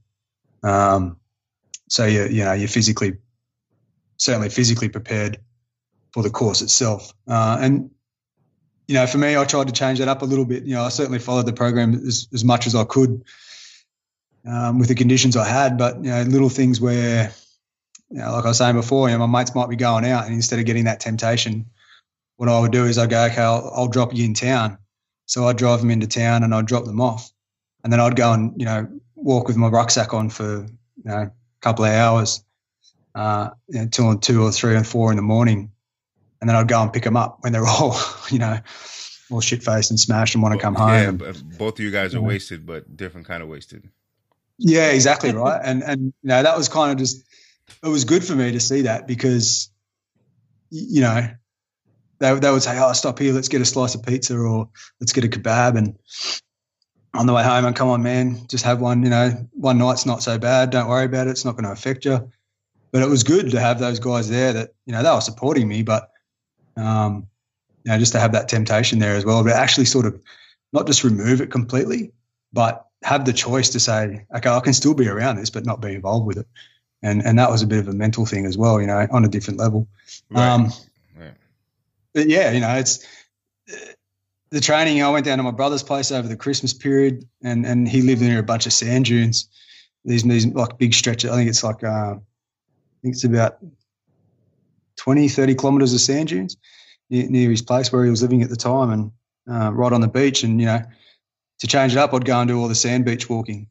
So you're certainly physically prepared for the course itself. And for me, I tried to change that up a little bit. I certainly followed the program as much as I could with the conditions I had, but, little things where, like I was saying before, my mates might be going out, and instead of getting that temptation, what I would do is I'd go, okay, I'll drop you in town. So I'd drive them into town and I'd drop them off. And then I'd go and, walk with my rucksack on for, a couple of hours, till 2 or 3 or 4 in the morning. And then I'd go and pick them up when they're all, all shit-faced and smashed and want to come home. Yeah, both of you guys are wasted, but different kind of wasted. Yeah, exactly right. And that was kind of just, it was good for me to see that because, they would say, oh, stop here, let's get a slice of pizza or let's get a kebab. And on the way home, and come on, man, just have one, one night's not so bad. Don't worry about it. It's not going to affect you. But it was good to have those guys there that, they were supporting me, but, just to have that temptation there as well, but actually sort of not just remove it completely, but have the choice to say, okay, I can still be around this, but not be involved with it. And that was a bit of a mental thing as well, on a different level. Right. But yeah, it's the training. I went down to my brother's place over the Christmas period, and he lived near a bunch of sand dunes. These like big stretches. I think it's like it's about 20, 30 kilometres of sand dunes near his place where he was living at the time, and right on the beach. And to change it up, I'd go and do all the sand beach walking.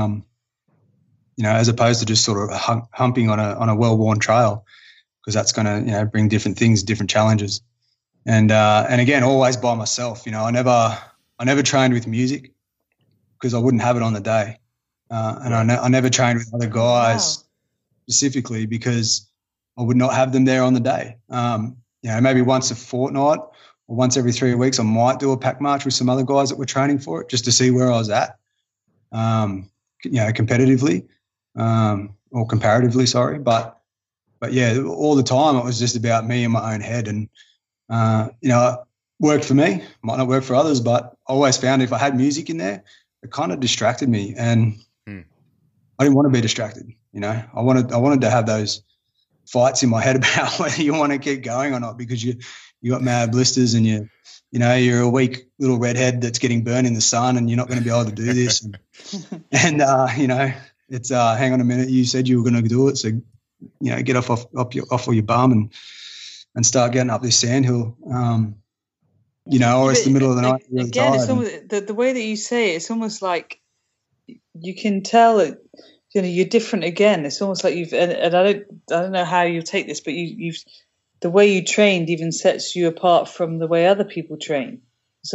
As opposed to just sort of humping on a well-worn trail, because that's going to bring different things, different challenges. And again, always by myself. I never trained with music because I wouldn't have it on the day, and I never trained with other guys specifically because I would not have them there on the day. Maybe once a fortnight or once every 3 weeks, I might do a pack march with some other guys that were training for it, just to see where I was at, competitively or comparatively. Sorry, but yeah, all the time it was just about me in my own head. And it worked for me, might not work for others, but I always found if I had music in there, it kind of distracted me, and I didn't want to be distracted. I wanted to have those fights in my head about whether you want to keep going or not, because you got mad blisters and you're a weak little redhead that's getting burned in the sun, and you're not going to be able to do this. And it's hang on a minute, you said you were going to do it, so get off of your bum and start getting up this sandhill, or it's the middle of the night. Really again, it's almost, the way that you say it, it's almost like you can tell that you're different again. It's almost like and I don't know how you take this, but you've the way you trained even sets you apart from the way other people train.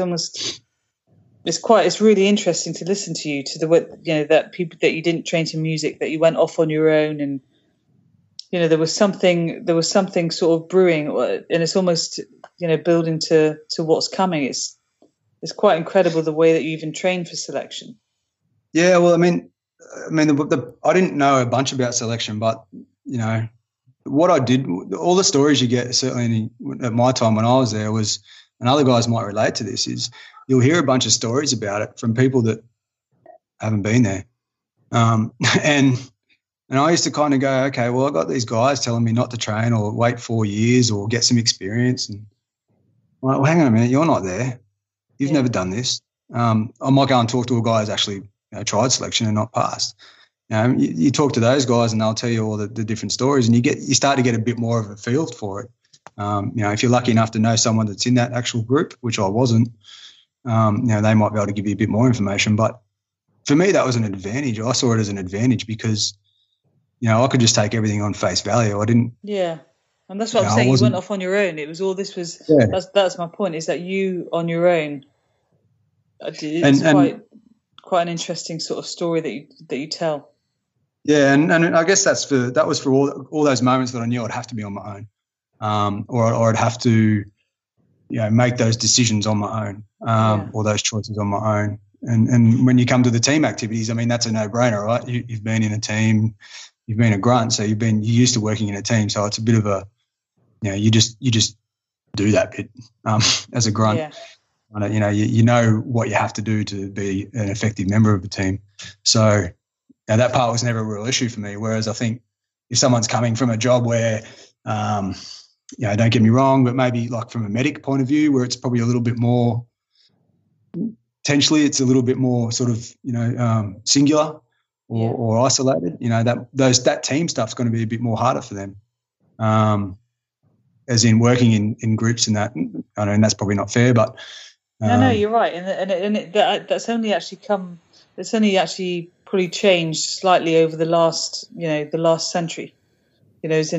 It's really interesting to listen to you, to the way that people that you didn't train to music, that you went off on your own, and there was something sort of brewing, and it's almost building to what's coming. It's quite incredible the way that you even trained for selection. Yeah, well, I mean, I didn't know a bunch about selection, but what I did, all the stories you get certainly at my time when I was there was, and other guys might relate to this, is you'll hear a bunch of stories about it from people that haven't been there, and I used to kind of go, okay, well, I got these guys telling me not to train or wait 4 years or get some experience. And I'm like, well, hang on a minute, you're not there. You've never done this. I might go and talk to a guy who's actually tried selection and not passed. You talk to those guys and they'll tell you all the different stories, and you start to get a bit more of a feel for it. If you're lucky enough to know someone that's in that actual group, which I wasn't, they might be able to give you a bit more information. But for me, that was an advantage. I saw it as an advantage because I could just take everything on face value. I didn't. Yeah, and that's what I'm saying. You went off on your own. It was all this was. Yeah. That's my point. Is that you on your own? It's quite an interesting sort of story that you tell. Yeah, and I guess that was for all those moments that I knew I'd have to be on my own, or I'd have to, make those decisions on my own, or those choices on my own. And when you come to the team activities, I mean, that's a no-brainer, right? You've been in a team. You've been a grunt, so you're used to working in a team. So it's a bit of a, you just do that bit as a grunt. Yeah. You know what you have to do to be an effective member of a team. So that part was never a real issue for me. Whereas I think if someone's coming from a job where, don't get me wrong, but maybe like from a medic point of view, where it's probably a little bit more, potentially it's a little bit more sort of, singular or isolated, that team stuff's going to be a bit more harder for them. As in working in groups and that. I know that's probably not fair, but no, you're right, that's only actually probably changed slightly over the last century. Not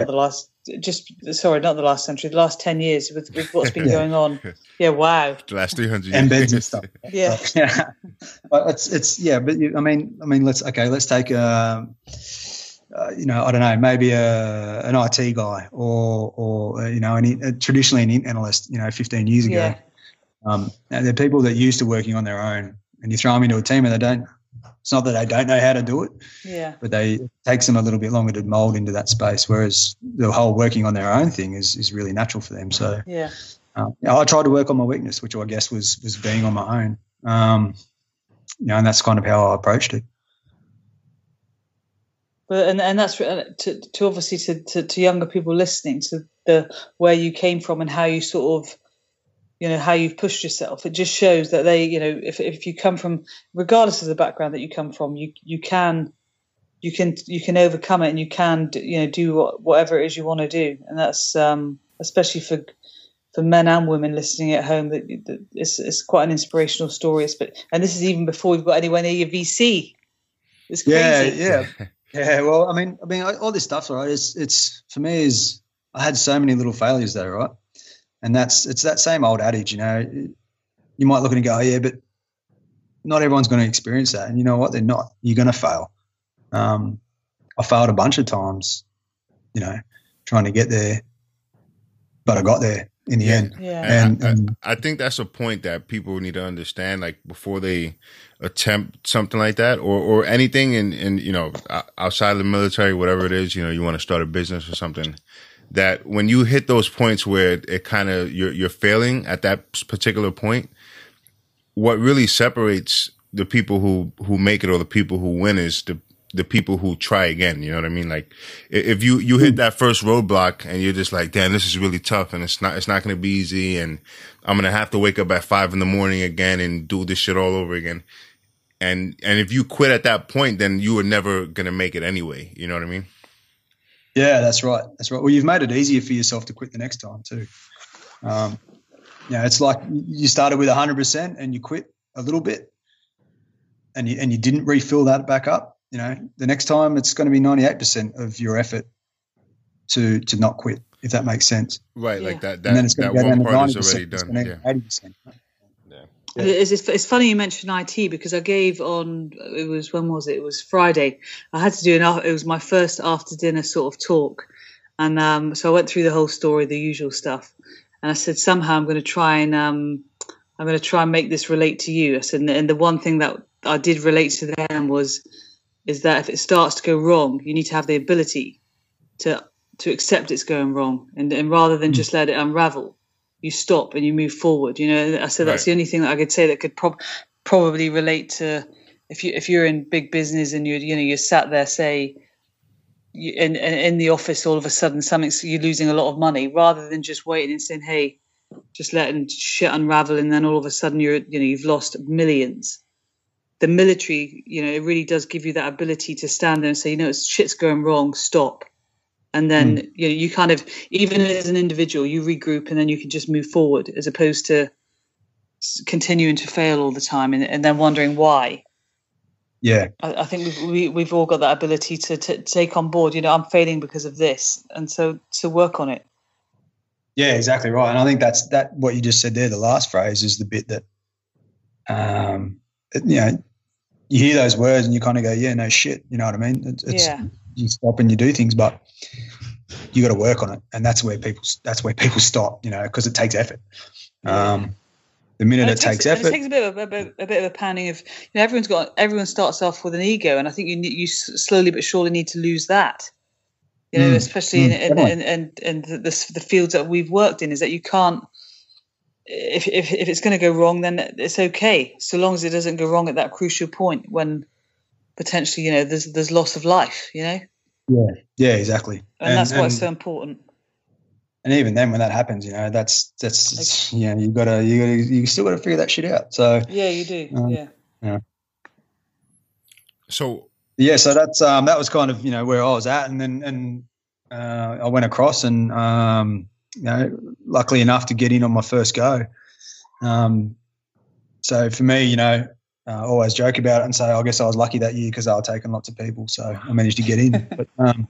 the last century, the last 10 years with what's been going on. Yeah, wow. The last 300 years. Embeds and stuff. Yeah. But let's take I don't know, maybe an IT guy or traditionally an int analyst, 15 years ago. Yeah. They're people that are used to working on their own, and you throw them into a team and it's not that they don't know how to do it, but it takes them a little bit longer to mold into that space, whereas the whole working on their own thing is really natural for them. So I tried to work on my weakness, which I guess was being on my own, and that's kind of how I approached it. But and that's to obviously to younger people listening to where you came from and how you sort of, how you've pushed yourself. It just shows that they, if you come from, regardless of the background that you come from, you can overcome it, and you can do whatever it is you want to do. And that's especially for men and women listening at home, that it's quite an inspirational story. And this is even before we've got anywhere near your VC. It's crazy. Yeah. Yeah, well, I mean, all this stuff, right? It's for me I had so many little failures though, right? And it's that same old adage, you might look at it and go, oh, yeah, but not everyone's going to experience that. And you know what? They're not. You're going to fail. I failed a bunch of times, trying to get there, but I got there in the end. Yeah. And I think that's a point that people need to understand, like before they attempt something like that or anything in outside of the military, whatever it is, you want to start a business or something, that when you hit those points where it kind of you're failing at that particular point, what really separates the people who make it or the people who win is the people who try again. You know what I mean? Like if you hit that first roadblock and you're just like, damn, this is really tough and it's not going to be easy. And I'm going to have to wake up at 5 a.m. again and do this shit all over again. And if you quit at that point, then you were never going to make it anyway. You know what I mean? Yeah, that's right. Well, you've made it easier for yourself to quit the next time too. It's like you started with 100% and you quit a little bit and you didn't refill that back up. The next time it's going to be 98% of your effort to not quit, if that makes sense. Right, yeah. Like that. And then it's going to go down to 90%. Is already done. It's 80%. Yeah. It's funny you mentioned IT because I gave when was it? It was Friday. I had to do it was my first after dinner sort of talk. And so I went through the whole story, the usual stuff. And I said, somehow I'm going to try and make this relate to you. I said, and the one thing that I did relate to them is that if it starts to go wrong, you need to have the ability to accept it's going wrong. And rather than just let it unravel, you stop and you move forward. I said that's the only thing that I could say that could probably relate to if you're in big business and you're sat there, say, in the office, all of a sudden you're losing a lot of money, rather than just waiting and saying, hey, just letting shit unravel, and then all of a sudden you've lost millions. The military, it really does give you that ability to stand there and say, shit's going wrong, stop. And then, you kind of, even as an individual, you regroup and then you can just move forward, as opposed to continuing to fail all the time and then wondering why. Yeah. I think we've all got that ability to take on board, I'm failing because of this. And so to work on it. Yeah, exactly right. And I think that's what you just said there, the last phrase is the bit that, you hear those words and you kind of go, yeah, no shit. You know what I mean? You stop and you do things, but you got to work on it. And that's where people stop, because it takes effort. The minute it takes effort, it takes a bit of a panning of, everyone starts off with an ego. And I think you slowly but surely need to lose that, especially in the fields that we've worked in, is that you can't, if it's going to go wrong, then it's okay, so long as it doesn't go wrong at that crucial point when potentially there's loss of life. Yeah, exactly. And that's why it's so important. And even then, when that happens, that's you still gotta figure that shit out. So yeah, you do. Yeah. So so that's that was kind of where I was at, and then I went across, and luckily enough to get in on my first go. So for me, I always joke about it and say, I guess I was lucky that year because they were taking lots of people, so I managed to get in. But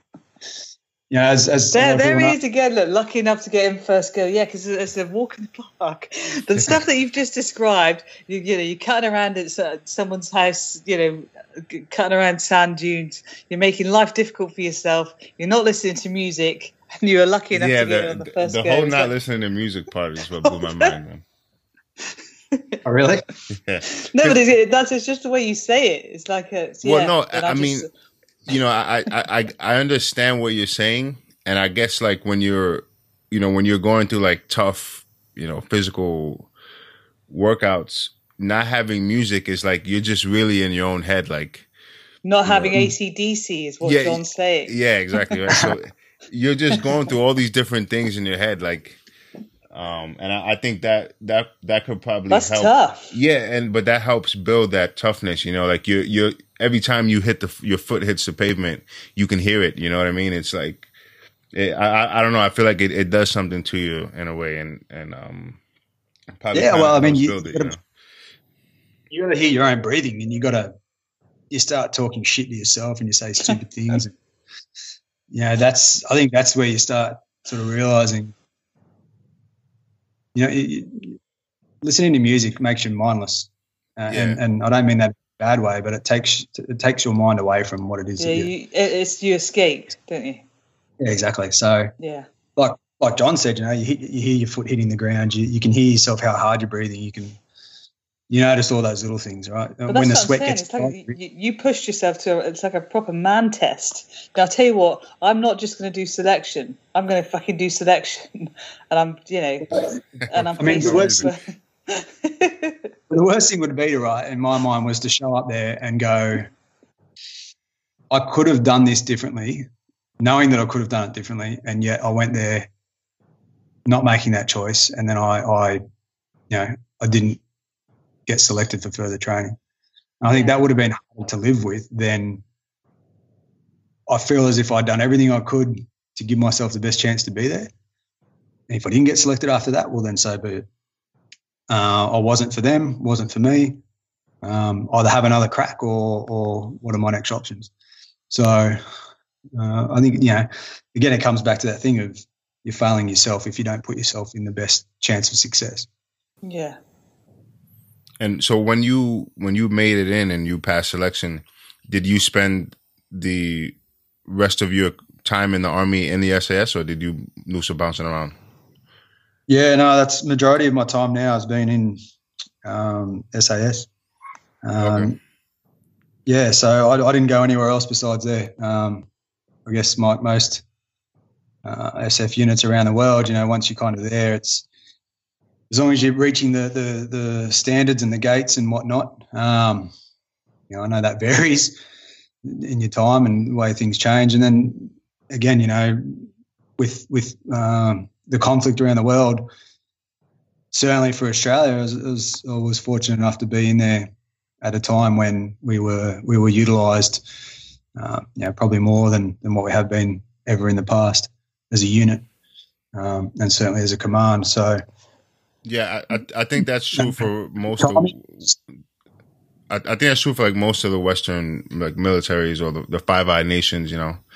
as there he is again. Look, lucky enough to get in first go. Yeah, because it's a walk in the park. The stuff that you've just described, you're cutting around at someone's house, cutting around sand dunes. You're making life difficult for yourself. You're not listening to music, and you were lucky enough to get in on the first go. The whole not listening to music part is what blew my mind, man. Oh, really? Yeah. No, but it's just the way you say it. It's like I mean, I understand what you're saying, and I guess like when you're going through like tough, physical workouts, not having music is like you're just really in your own head, like not having AC/DC is what John's saying. Yeah, exactly. Right. So you're just going through all these different things in your head, like. And I think that could probably help. Tough. Yeah, but that helps build that toughness. Like you're every time you your foot hits the pavement, you can hear it. You know what I mean? It's like I don't know. I feel like it does something to you in a way, and probably well, I mean, you gotta hear your own breathing, and you start talking shit to yourself, and you say stupid things. And, I think that's where you start sort of realizing. Listening to music makes you mindless, and I don't mean that in a bad way, but it takes your mind away from what it is. Yeah, you escape, don't you? Yeah, exactly. So like John said, you hear your foot hitting the ground. You can hear yourself how hard you're breathing. You notice all those little things, right? But when the sweat gets, it's like you pushed yourself to. It's like a proper man test. Now, I'll tell you what. I'm not just going to do selection. I'm going to fucking do selection, and I'm. I mean, the worst thing would be, right, in my mind, was to show up there and go, I could have done this differently, knowing that I could have done it differently, and yet I went there, not making that choice, and then I didn't get selected for further training. And I think that would have been hard to live with. Then I feel as if I'd done everything I could to give myself the best chance to be there. And if I didn't get selected after that, well, then so be it. I wasn't for them, wasn't for me. Either have another crack or what are my next options? So I think, again, it comes back to that thing of you're failing yourself if you don't put yourself in the best chance of success. Yeah. And so when you made it in and you passed selection, did you spend the rest of your time in the Army in the SAS, or did you do some bouncing around? Yeah, no, that's majority of my time now has been in SAS. Okay. Yeah, so I didn't go anywhere else besides there. I guess most SF units around the world, once you're kind of there, it's as long as you're reaching the standards and the gates and whatnot. I know that varies in your time and the way things change. And then again, with the conflict around the world, certainly for Australia, I was fortunate enough to be in there at a time when we were utilised, probably more than what we have been ever in the past as a unit, and certainly as a command. So. Yeah, I think that's true for most of. I think that's true for like most of the Western like militaries or the Five Eyes nations.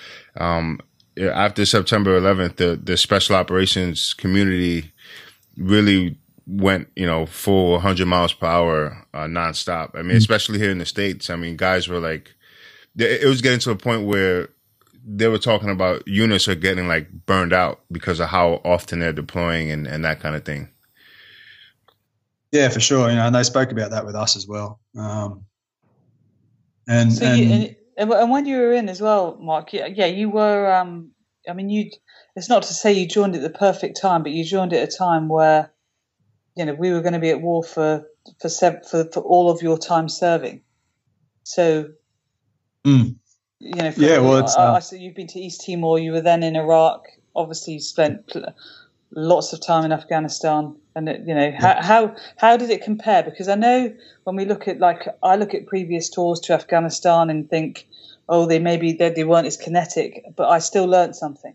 After September 11th, the special operations community really went full 100 miles per hour nonstop. I mean, especially here in the States. I mean, guys were like, it was getting to a point where they were talking about units are getting like burned out because of how often they're deploying and that kind of thing. Yeah, for sure. And they spoke about that with us as well. And when you were in as well, Mark, you were. It's not to say you joined at the perfect time, but you joined at a time where, we were going to be at war for all of your time serving. So, I see you've been to East Timor. You were then in Iraq. Obviously, you spent lots of time in Afghanistan, and how did it compare? Because I know when we look at I look at previous tours to Afghanistan and think, oh, they weren't as kinetic, but I still learned something.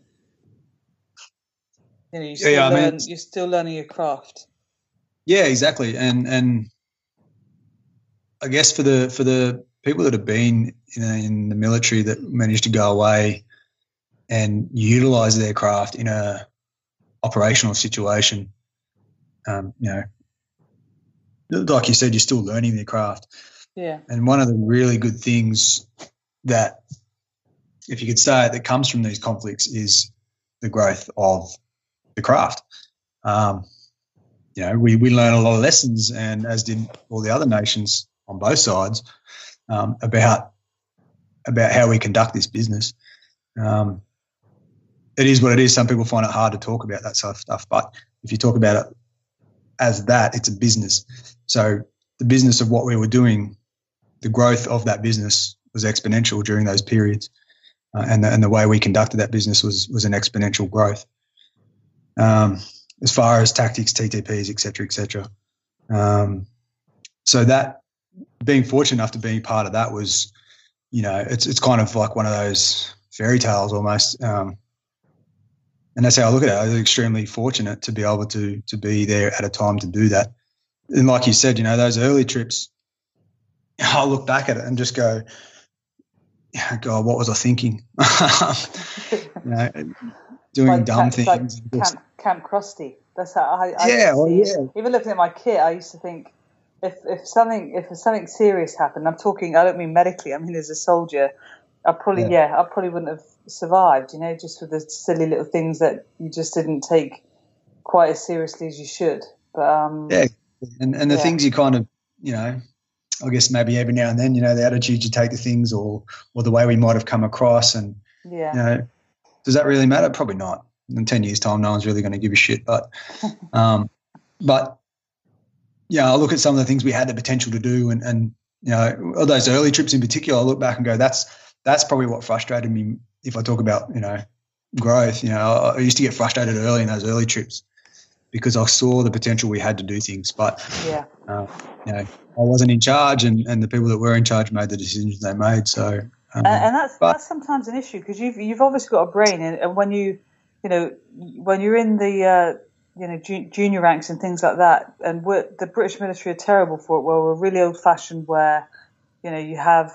You're still learning your craft. Yeah, exactly, and I guess for the people that have been in the military that managed to go away and utilize their craft in a operational situation, like you said, you're still learning their craft. Yeah. And one of the really good things that, if you could say it, that comes from these conflicts is the growth of the craft. We learn a lot of lessons, and as did all the other nations on both sides, about how we conduct this business. It is what it is. Some people find it hard to talk about that sort of stuff, but if you talk about it as that, it's a business. So the business of what we were doing, the growth of that business was exponential during those periods, and the way we conducted that business was an exponential growth. As far as tactics, TTPs, et cetera. So that, being fortunate enough to be part of that was, it's kind of like one of those fairy tales almost. And that's how I look at it. I was extremely fortunate to be able to be there at a time to do that. And like you said, those early trips, I'll look back at it and just go, God, what was I thinking? Doing dumb things. Like Camp Krusty. That's how I Even looking at my kit, I used to think, if something serious happened, I don't mean medically, I mean as a soldier, I probably wouldn't have survived, just for the silly little things that you just didn't take quite as seriously as you should. But and the things you kind of, I guess maybe every now and then, the attitude you take to things, or the way we might have come across, and does that really matter? Probably not. In 10 years' time, no one's really going to give a shit. But I look at some of the things we had the potential to do, and those early trips in particular, I look back and go, that's probably what frustrated me. If I talk about, growth, I used to get frustrated early in those early trips because I saw the potential we had to do things. But, I wasn't in charge, and the people that were in charge made the decisions they made. So, and that's sometimes an issue, because you've obviously got a brain, and when when you're in the junior ranks and things like that, and the British military are terrible for it. Well, we're really old-fashioned, where you have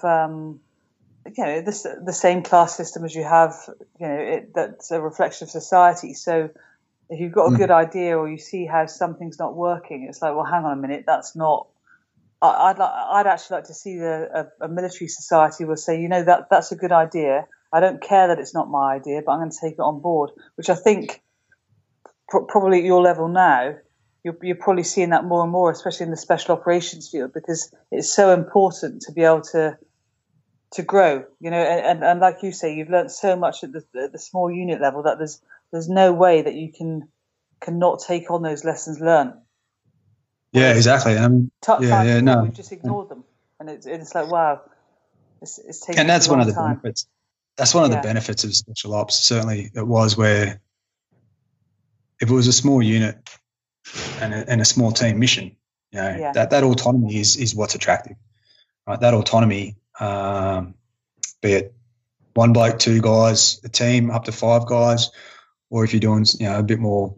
the same class system as you have, that's a reflection of society. So if you've got a good idea, or you see how something's not working, it's like, well, hang on a minute, that's not. I'd actually like to see a military society will say, that's a good idea. I don't care that it's not my idea, but I'm going to take it on board. Which I think probably at your level now, you're probably seeing that more and more, especially in the special operations field, because it's so important to be able to grow. And like you say, you've learned so much at the small unit level that there's no way that you cannot take on those lessons learned. Yeah, exactly. We've just ignored them, and it's like, wow, it's taken. And that's one of the time. benefits. That's one of the benefits of special ops. Certainly, it was, where if it was a small unit and a small team mission, that autonomy is what's attractive, right? That autonomy, be it one bloke, two guys, a team up to five guys, or if you're doing a bit more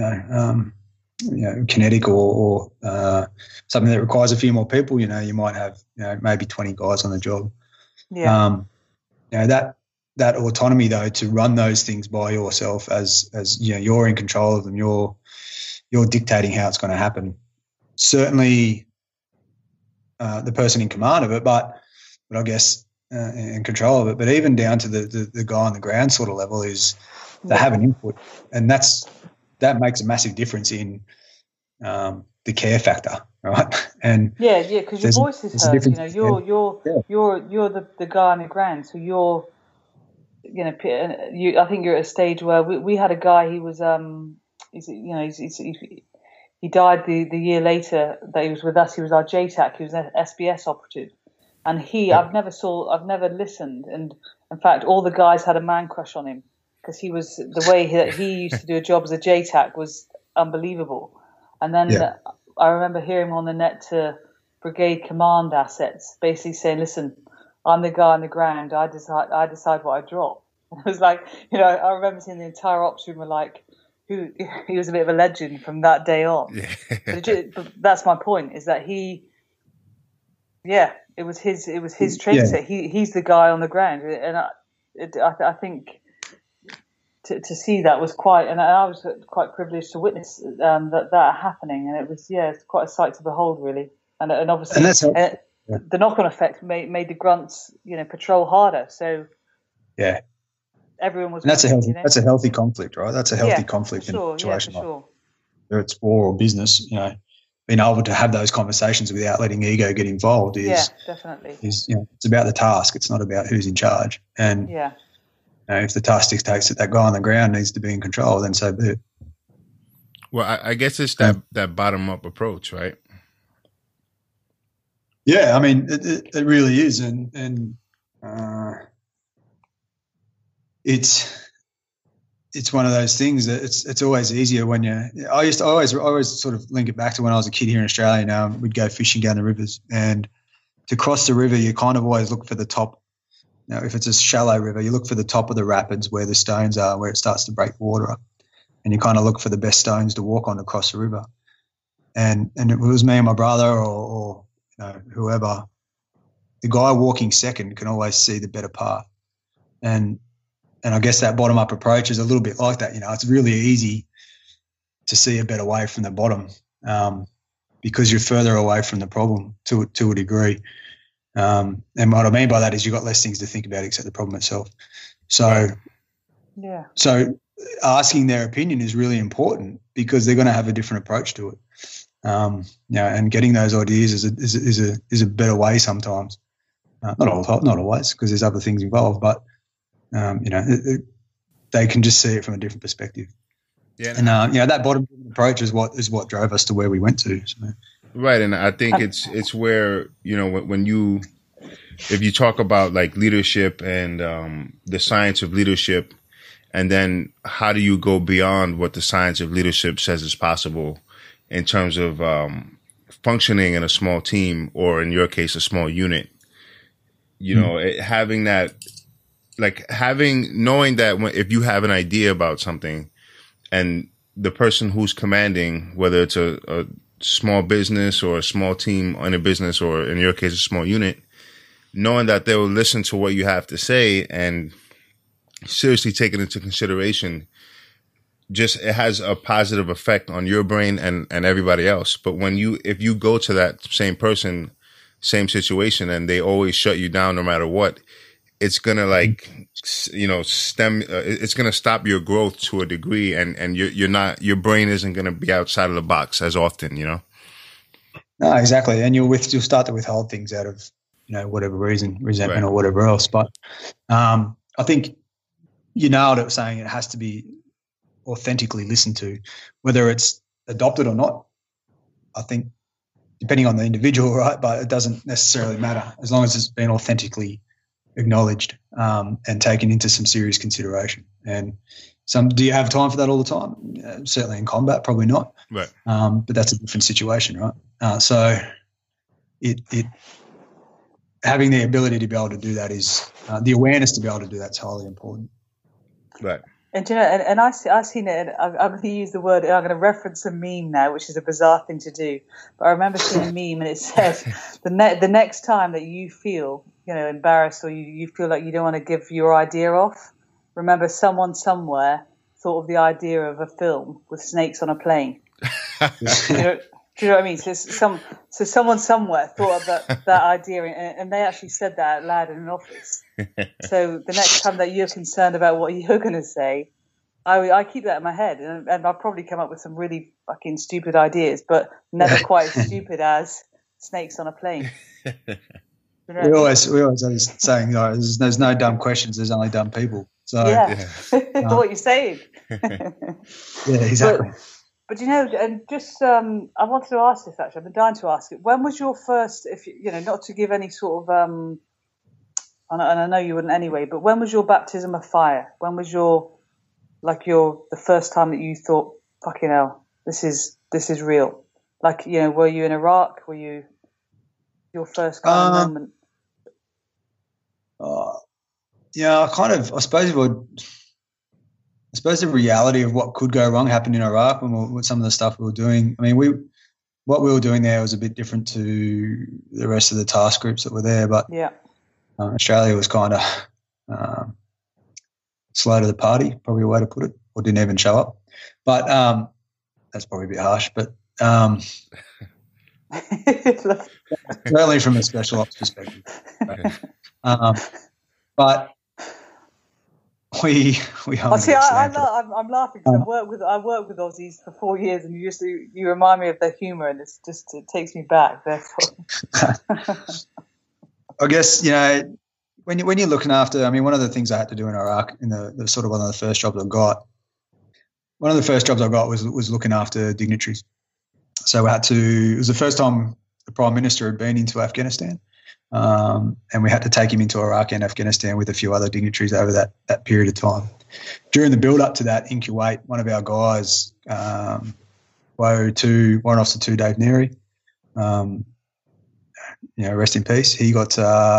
kinetic or something that requires a few more people, you might have maybe 20 guys on the job. That autonomy, though, to run those things by yourself, as you're in control of them, you're dictating how it's going to happen. Certainly, the person in command of it, but I guess in control of it. But even down to the guy on the ground sort of level, is they have an input, and that makes a massive difference in the care factor, right? And because your voice is heard. You're the guy on the ground, so you're. I think you're at a stage where we had a guy. He was, he died the year later that he was with us. He was our JTAC. He was an SBS operative, and I've never listened. And in fact, all the guys had a man crush on him. because the way that he used to do a job as a JTAC was unbelievable. And then I remember hearing him on the net to brigade command assets, basically saying, "Listen, I'm the guy on the ground. I decide what I drop." And it was like, I remember seeing the entire ops room were like, he was a bit of a legend from that day on. Yeah. But that's my point, is that it was his train set. He's the guy on the ground, and I think to see that was quite, and I was quite privileged to witness that happening, and it was it's quite a sight to behold, really, and obviously the knock-on effect made the grunts patrol harder. So everyone was. And that's a healthy conflict, right? That's a healthy conflict in a situation whether it's war or business. Being able to have those conversations without letting ego get involved is definitely it's about the task. It's not about who's in charge. And if the task dictates that guy on the ground needs to be in control, then so be it. Well, I guess it's that bottom up approach, right? Yeah, I mean it really is, and it's one of those things that it's always easier when I always sort of link it back to when I was a kid here in Australia. Now we'd go fishing down the rivers, and to cross the river, you kind of always look for the top. Now, if it's a shallow river, you look for the top of the rapids where the stones are, where it starts to break the water up, and you kind of look for the best stones to walk on across the river. And it was me and my brother or whoever. The guy walking second can always see the better path, and I guess that bottom-up approach is a little bit like that. It's really easy to see a better way from the bottom because you're further away from the problem to a degree. And what I mean by that is you've got less things to think about except the problem itself. So asking their opinion is really important because they're going to have a different approach to it. And getting those ideas is a better way sometimes. Not always, because there's other things involved, but they can just see it from a different perspective. Yeah, and that bottom approach is what drove us to where we went to. So. Right, and I think it's where if you talk about like leadership and the science of leadership, and then how do you go beyond what the science of leadership says is possible in terms of functioning in a small team, or in your case, a small unit. Having that. Like knowing that if you have an idea about something and the person who's commanding, whether it's a small business or a small team in a business, or in your case, a small unit, knowing that they will listen to what you have to say and seriously take it into consideration, it has a positive effect on your brain and everybody else. But if you go to that same person, same situation, and they always shut you down no matter what, it's going to it's going to stop your growth to a degree, and your brain isn't going to be outside of the box as often, No, exactly. And you'll start to withhold things out of, whatever reason, resentment or whatever else. But I think you nailed it saying it has to be authentically listened to, whether it's adopted or not. I think depending on the individual, right? But it doesn't necessarily matter as long as it's been authentically acknowledged and taken into some serious consideration. And do you have time for that all the time? Certainly in combat, probably not. Right. But that's a different situation, right? So it having the ability to be able to do that is the awareness to be able to do that's highly important. Right. And and I've seen it. And I'm going to use the word. I'm going to reference a meme now, which is a bizarre thing to do. But I remember seeing a meme, and it says the next time that you feel embarrassed, or you feel like you don't want to give your idea off, remember someone somewhere thought of the idea of a film with snakes on a plane. Do you know what I mean? So someone somewhere thought of that idea, and they actually said that out loud in an office. So the next time that you're concerned about what you're going to say, I keep that in my head, and I'll probably come up with some really fucking stupid ideas, but never quite as stupid as snakes on a plane. You know? We always have this saying, there's no dumb questions, there's only dumb people. So what you're saying. Yeah, exactly. But and just I wanted to ask this actually. I've been dying to ask it. When was your first? If not to give any sort of and I know you wouldn't anyway. But when was your baptism of fire? When was your like the first time that you thought, fucking hell, this is real? Like, were you in Iraq? Were you your first kind of moment? Yeah, I suppose the reality of what could go wrong happened in Iraq with some of the stuff we were doing. I mean, what we were doing there was a bit different to the rest of the task groups that were there, but yeah, Australia was kind of slow to the party, probably a way to put it, or didn't even show up. But that's probably a bit harsh, but certainly from a special ops perspective. But we I'm laughing because I worked with Aussies for 4 years, and you remind me of their humour, and it takes me back. I guess when you're looking after, I mean, one of the things I had to do in Iraq, in the sort of one of the first jobs I got, was looking after dignitaries. So it was the first time the Prime Minister had been into Afghanistan, and we had to take him into Iraq and Afghanistan with a few other dignitaries over that period of time. During the build-up to that in Kuwait, one of our guys, Warrant Officer 2 Dave Neary, rest in peace, he got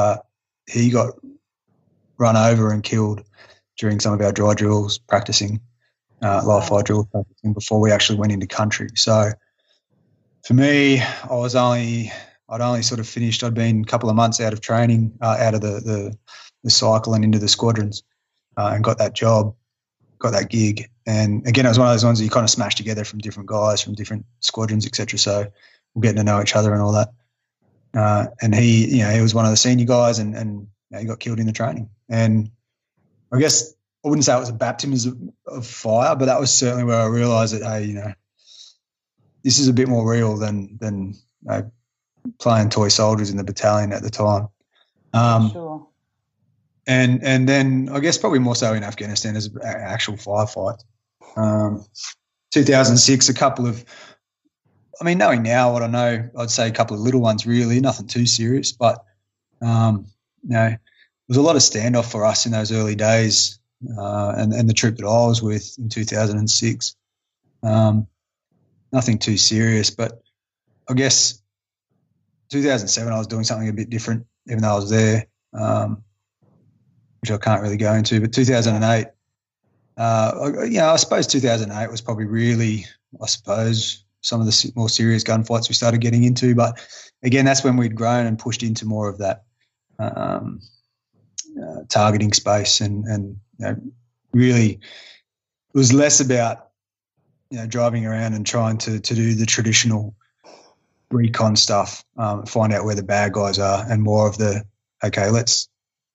run over and killed during some of our dry drills, practicing live fire drills before we actually went into country. So for me, I'd only sort of finished. I'd been a couple of months out of training, out of the cycle and into the squadrons, and got that job, got that gig. And again, it was one of those ones that you kind of smash together from different guys from different squadrons, etc. So we're getting to know each other and all that. And he was one of the senior guys, and he got killed in the training. And I guess I wouldn't say it was a baptism of fire, but that was certainly where I realised that, hey, this is a bit more real than playing toy soldiers in the battalion at the time. Sure. And then I guess probably more so in Afghanistan as an actual firefight. 2006, knowing now what I know, I'd say a couple of little ones really, nothing too serious, but there was a lot of standoff for us in those early days, and the troop that I was with in 2006. Nothing too serious, but I guess 2007 I was doing something a bit different, even though I was there, which I can't really go into. But 2008, I suppose 2008 was probably really, some of the more serious gunfights we started getting into. But again, that's when we'd grown and pushed into more of that targeting space, and really it was less about driving around and trying to do the traditional recon stuff, find out where the bad guys are, and more of the, okay, let's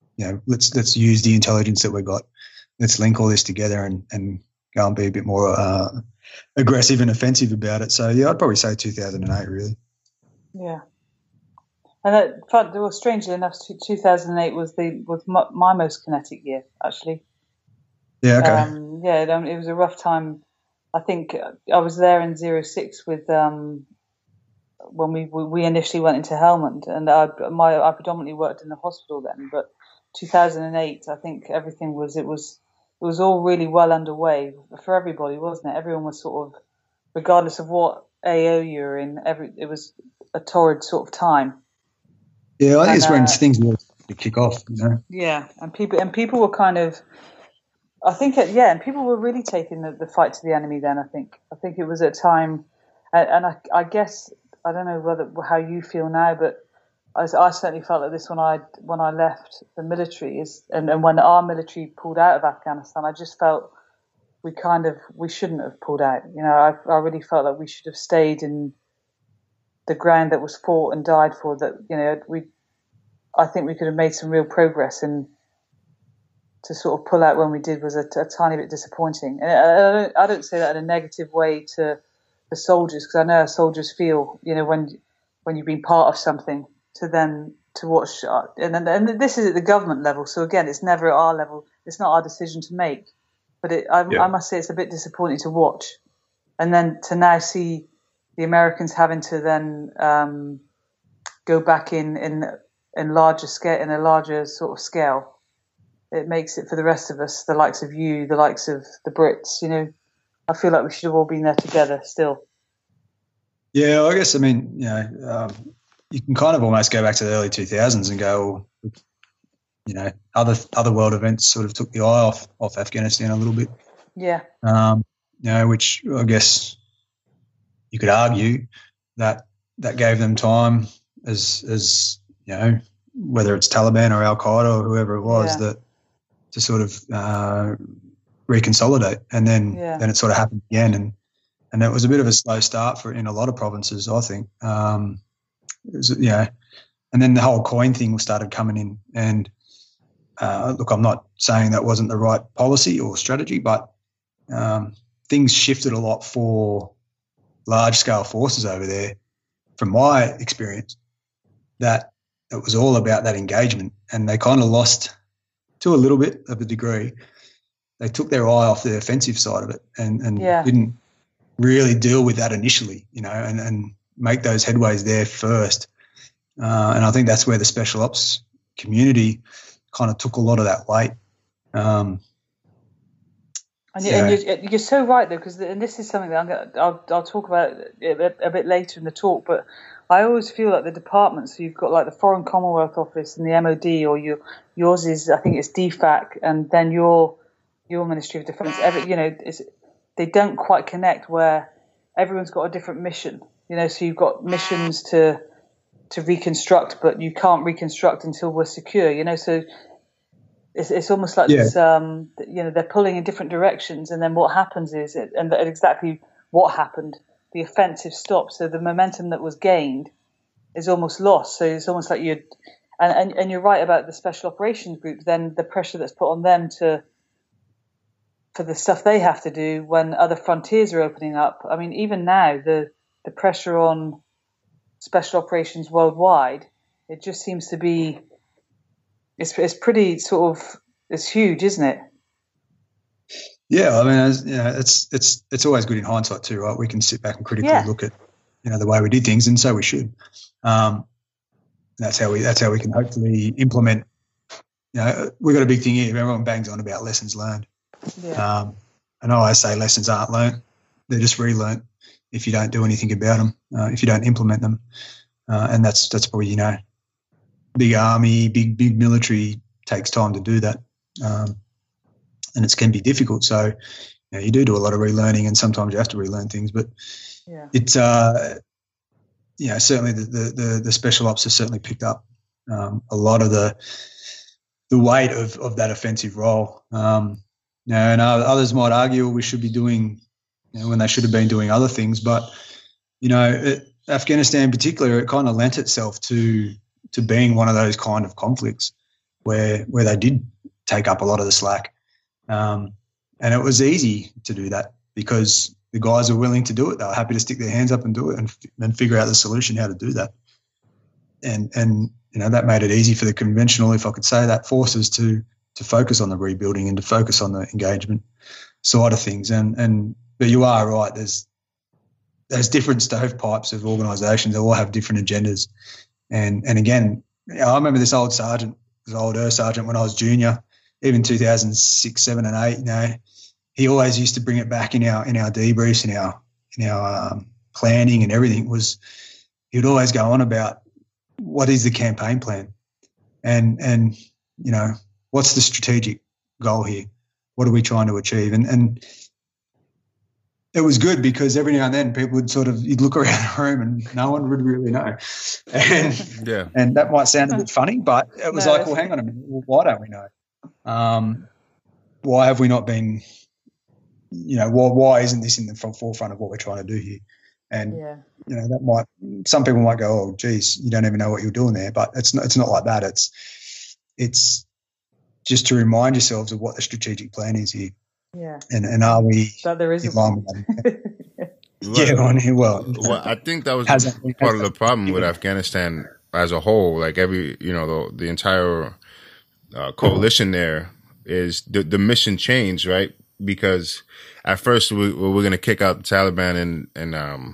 use the intelligence that we've got. Let's link all this together and go and be a bit more aggressive and offensive about it. So yeah, I'd probably say 2008 really. Yeah. And strangely enough, 2008 was my most kinetic year, actually. Yeah, okay. It was a rough time. I think I was there in 06 with when we initially went into Helmand, and I predominantly worked in the hospital then. But 2008, I think everything was all really well underway for everybody, wasn't it? Everyone was sort of, regardless of what AO you were in, it was a torrid sort of time. Yeah, I think it's when things were to kick off. Yeah, and people were kind of, I think, and people were really taking the fight to the enemy then. I think it was at a time, and I guess, I don't know how you feel now, but I certainly felt like this when I left the military and when our military pulled out of Afghanistan. I just felt we shouldn't have pulled out. I really felt like we should have stayed in the ground that was fought and died for. That I think we could have made some real progress, and to sort of pull out when we did was a tiny bit disappointing. And I don't say that in a negative way to the soldiers, because I know how soldiers feel, when you've been part of something, to watch, and this is at the government level. So again, it's never at our level. It's not our decision to make, but I must say it's a bit disappointing to watch, and then to now see the Americans having to then go back in larger scale, in a larger sort of scale. it makes it for the rest of us, the likes of you, the likes of the Brits. I feel like we should have all been there together still. Yeah, I guess, I mean, you can kind of almost go back to the early 2000s and go, other world events sort of took the eye off Afghanistan a little bit. Yeah. Which I guess you could argue that gave them time as whether it's Taliban or Al Qaeda or whoever it was, that to sort of reconsolidate, and then it sort of happened again, and it was a bit of a slow start in a lot of provinces, I think. And then the whole coin thing started coming in, and look, I'm not saying that wasn't the right policy or strategy, but things shifted a lot for large-scale forces over there, from my experience, that it was all about that engagement, and they kind of lost, to a little bit of a degree, they took their eye off the offensive side of it and didn't really deal with that initially, and make those headways there first. And I think that's where the special ops community kind of took a lot of that weight. And you're so right, though, because this is something that I'll talk about a bit later in the talk, but I always feel like the departments, so you've got like the Foreign Commonwealth Office and the MOD, or yours is, I think it's DFAC, and then your Ministry of Defence. They don't quite connect, where everyone's got a different mission. So you've got missions to reconstruct, but you can't reconstruct until we're secure. So it's almost like this. They're pulling in different directions, and then what happens is, and exactly what happened, the offensive stops, so the momentum that was gained is almost lost. So it's almost like and you're right about the Special Operations Group. Then the pressure that's put on them for the stuff they have to do when other frontiers are opening up. I mean, even now, the pressure on special operations worldwide, it just seems to be, it's pretty sort of, it's huge, isn't it? Yeah, I mean, it's always good in hindsight too, right? We can sit back and critically look at, the way we did things, and so we should. That's how we can hopefully implement. We've got a big thing here. Everyone bangs on about lessons learned. Yeah. And I always say lessons aren't learned; they're just relearned if you don't do anything about them, if you don't implement them. And that's probably, big army, big military takes time to do that. And it can be difficult. So, you do a lot of relearning, and sometimes you have to relearn things. But it's, certainly the special ops has certainly picked up a lot of the weight of that offensive role. And others might argue we should be doing, when they should have been doing other things. But, Afghanistan in particular, it kind of lent itself to being one of those kind of conflicts where they did take up a lot of the slack. And it was easy to do that because the guys were willing to do it. They were happy to stick their hands up and do it and figure out the solution how to do that. And that made it easy for the conventional, if I could say that, forces to focus on the rebuilding and to focus on the engagement side of things. But you are right. There's different stovepipes of organisations. They all have different agendas. And again, I remember this older sergeant when I was junior, even 2006, 7 and 8, he always used to bring it back in our debriefs, in our planning and everything. He would always go on about what is the campaign plan, and what's the strategic goal here? What are we trying to achieve? And it was good because every now and then people would you'd look around the room and no one would really know. And that might sound a bit funny, but it was well, hang on a minute. Well, why don't we know? Why have we not been, why isn't this in the forefront of what we're trying to do here? And, some people might go, oh, geez, you don't even know what you're doing there. But it's not like that. It's just to remind yourselves of what the strategic plan is here. Yeah. And are we that there is in line with that? Well, I think that was part of the problem with Afghanistan as a whole. Like the entire coalition there is the mission changed, right? Because at first we were going to kick out the Taliban in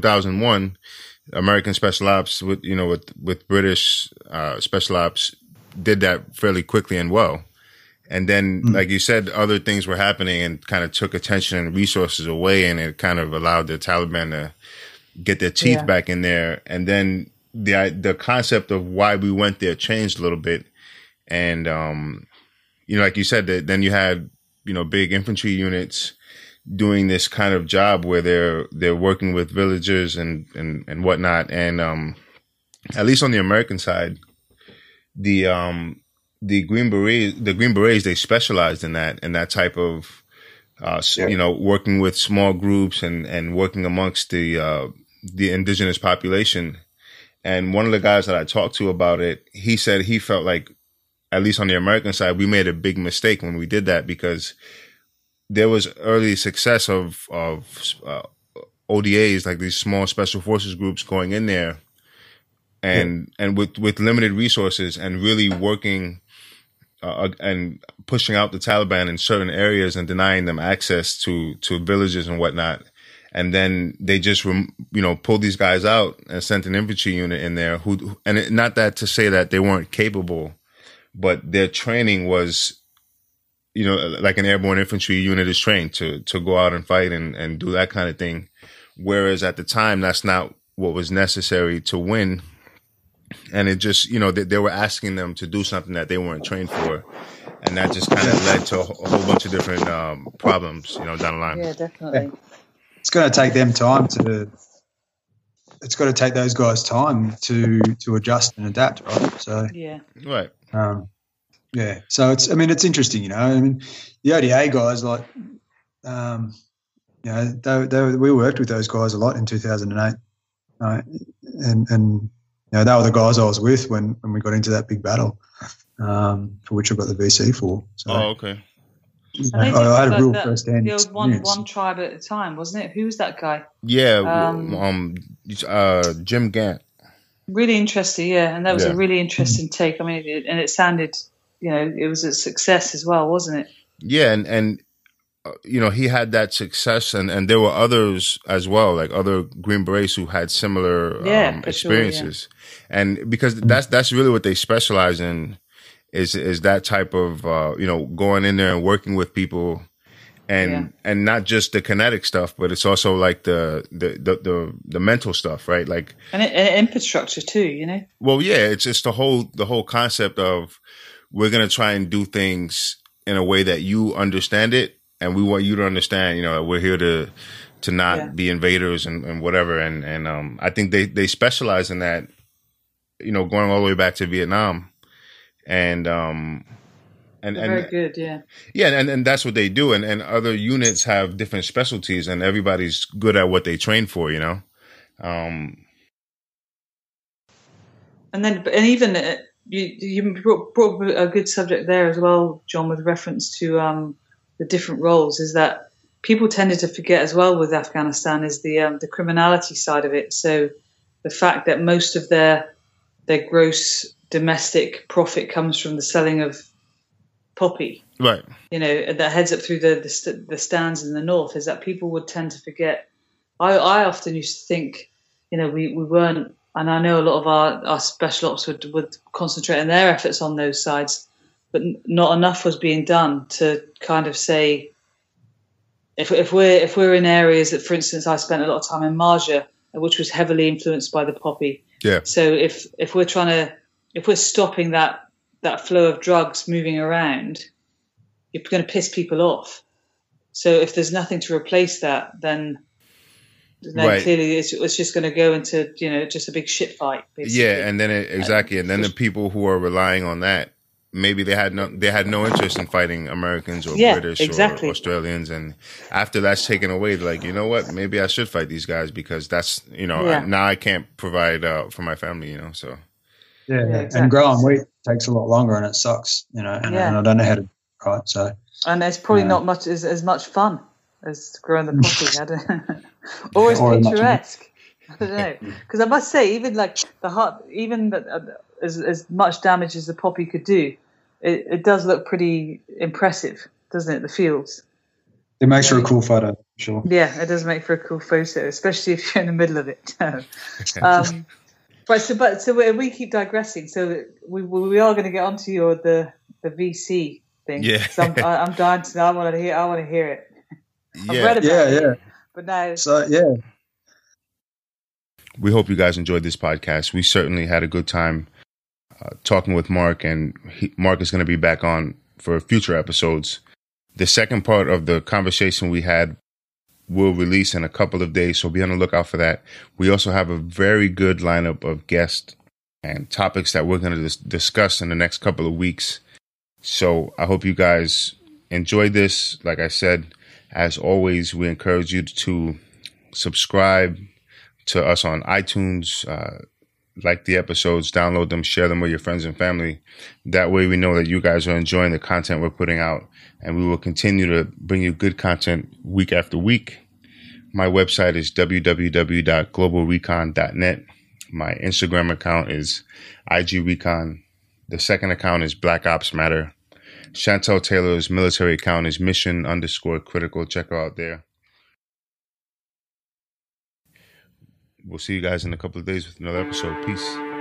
2001. American Special Ops with British Special Ops did that fairly quickly and well. And then, like you said, other things were happening and kind of took attention and resources away, and it kind of allowed the Taliban to get their teeth back in there. And then the concept of why we went there changed a little bit. And, like you said, that then you had, big infantry units doing this kind of job where they're working with villagers and whatnot. And, at least on the American side, the Green Berets, they specialized in that type of, working with small groups and working amongst the indigenous population. And one of the guys that I talked to about it, he said he felt like, at least on the American side, we made a big mistake when we did that, because there was early success of ODAs, like these small special forces groups, going in there and with limited resources and really working and pushing out the Taliban in certain areas and denying them access to villages and whatnot. And then they just, pulled these guys out and sent an infantry unit in there not that to say that they weren't capable, but their training was, like an airborne infantry unit is trained to go out and fight and do that kind of thing. Whereas at the time, that's not what was necessary to win. And it just, they were asking them to do something that they weren't trained for. And that just kind of led to a whole bunch of different problems, down the line. Yeah, definitely. It's going to take them time it's got to take those guys time to adjust and adapt, right? So, yeah. Right. Yeah. So it's interesting, the ODA guys, like, we worked with those guys a lot in 2008. And they were the guys I was with when we got into that big battle, for which I got the VC for. So, okay. I had a real first-hand the old experience. one tribe at a time, wasn't it? Who was that guy? Yeah, Jim Gant. Really interesting, yeah. And that was a really interesting take. I mean, it sounded, it was a success as well, wasn't it? Yeah, and he had that success, and there were others as well, like other Green Berets who had similar experiences. Sure, yeah. And because that's really what they specialize in, is that type of going in there and working with people, and not just the kinetic stuff, but it's also like the mental stuff, right? Like and infrastructure too, Well, yeah, it's just the whole concept of we're gonna try and do things in a way that you understand it, and we want you to understand, we're here to not be invaders and whatever. And I think they specialize in that, going all the way back to Vietnam. And very good, yeah. Yeah, and that's what they do. And other units have different specialties, and everybody's good at what they train for, And even you brought a good subject there as well, John, with reference to the different roles, is that people tended to forget as well with Afghanistan is the criminality side of it. So the fact that most of their gross domestic profit comes from the selling of poppy, right? That heads up through the stands in the north, is that people would tend to forget. I often used to think, we weren't, and I know a lot of our special ops would concentrate on their efforts on those sides, but not enough was being done to kind of say, if we're in areas that, for instance, I spent a lot of time in Marja, which was heavily influenced by the poppy. Yeah. So if we're stopping that flow of drugs moving around, you're going to piss people off. So if there's nothing to replace that, then clearly it's just going to go into just a big shit fight. Basically. Yeah, and then and then the people who are relying on that, maybe they had no interest in fighting Americans or British or Australians, and after that's taken away, they're like, you know what, maybe I should fight these guys because that's now I can't provide for my family, So. Yeah, exactly. And growing wheat takes a lot longer, and it sucks, and I don't know how to right. So, and it's probably not much as much fun as growing the poppy, I don't know. Or as picturesque. I don't know, because I must say, even like as much damage as the poppy could do, it does look pretty impressive, doesn't it? The fields. It makes for a cool photo, sure. Yeah, it does make for a cool photo, especially if you're in the middle of it. So we keep digressing. So we are going to get onto the VC thing. Yeah, I'm dying to know. I want to hear it. Yeah, I've read about it, yeah. But now, So yeah, we hope you guys enjoyed this podcast. We certainly had a good time talking with Mark, and Mark is going to be back on for future episodes. The second part of the conversation we had will release in a couple of days, so be on the lookout for that. We also have a very good lineup of guests and topics that we're going to discuss in the next couple of weeks. So I hope you guys enjoyed this. Like I said, as always, we encourage you to subscribe to us on iTunes, like the episodes, download them, share them with your friends and family. That way we know that you guys are enjoying the content we're putting out, and we will continue to bring you good content week after week. My website is www.globalrecon.net. My Instagram account is IGRecon. The second account is Black Ops Matter. Chantel Taylor's military account is mission_critical. Check her out there. We'll see you guys in a couple of days with another episode. Peace.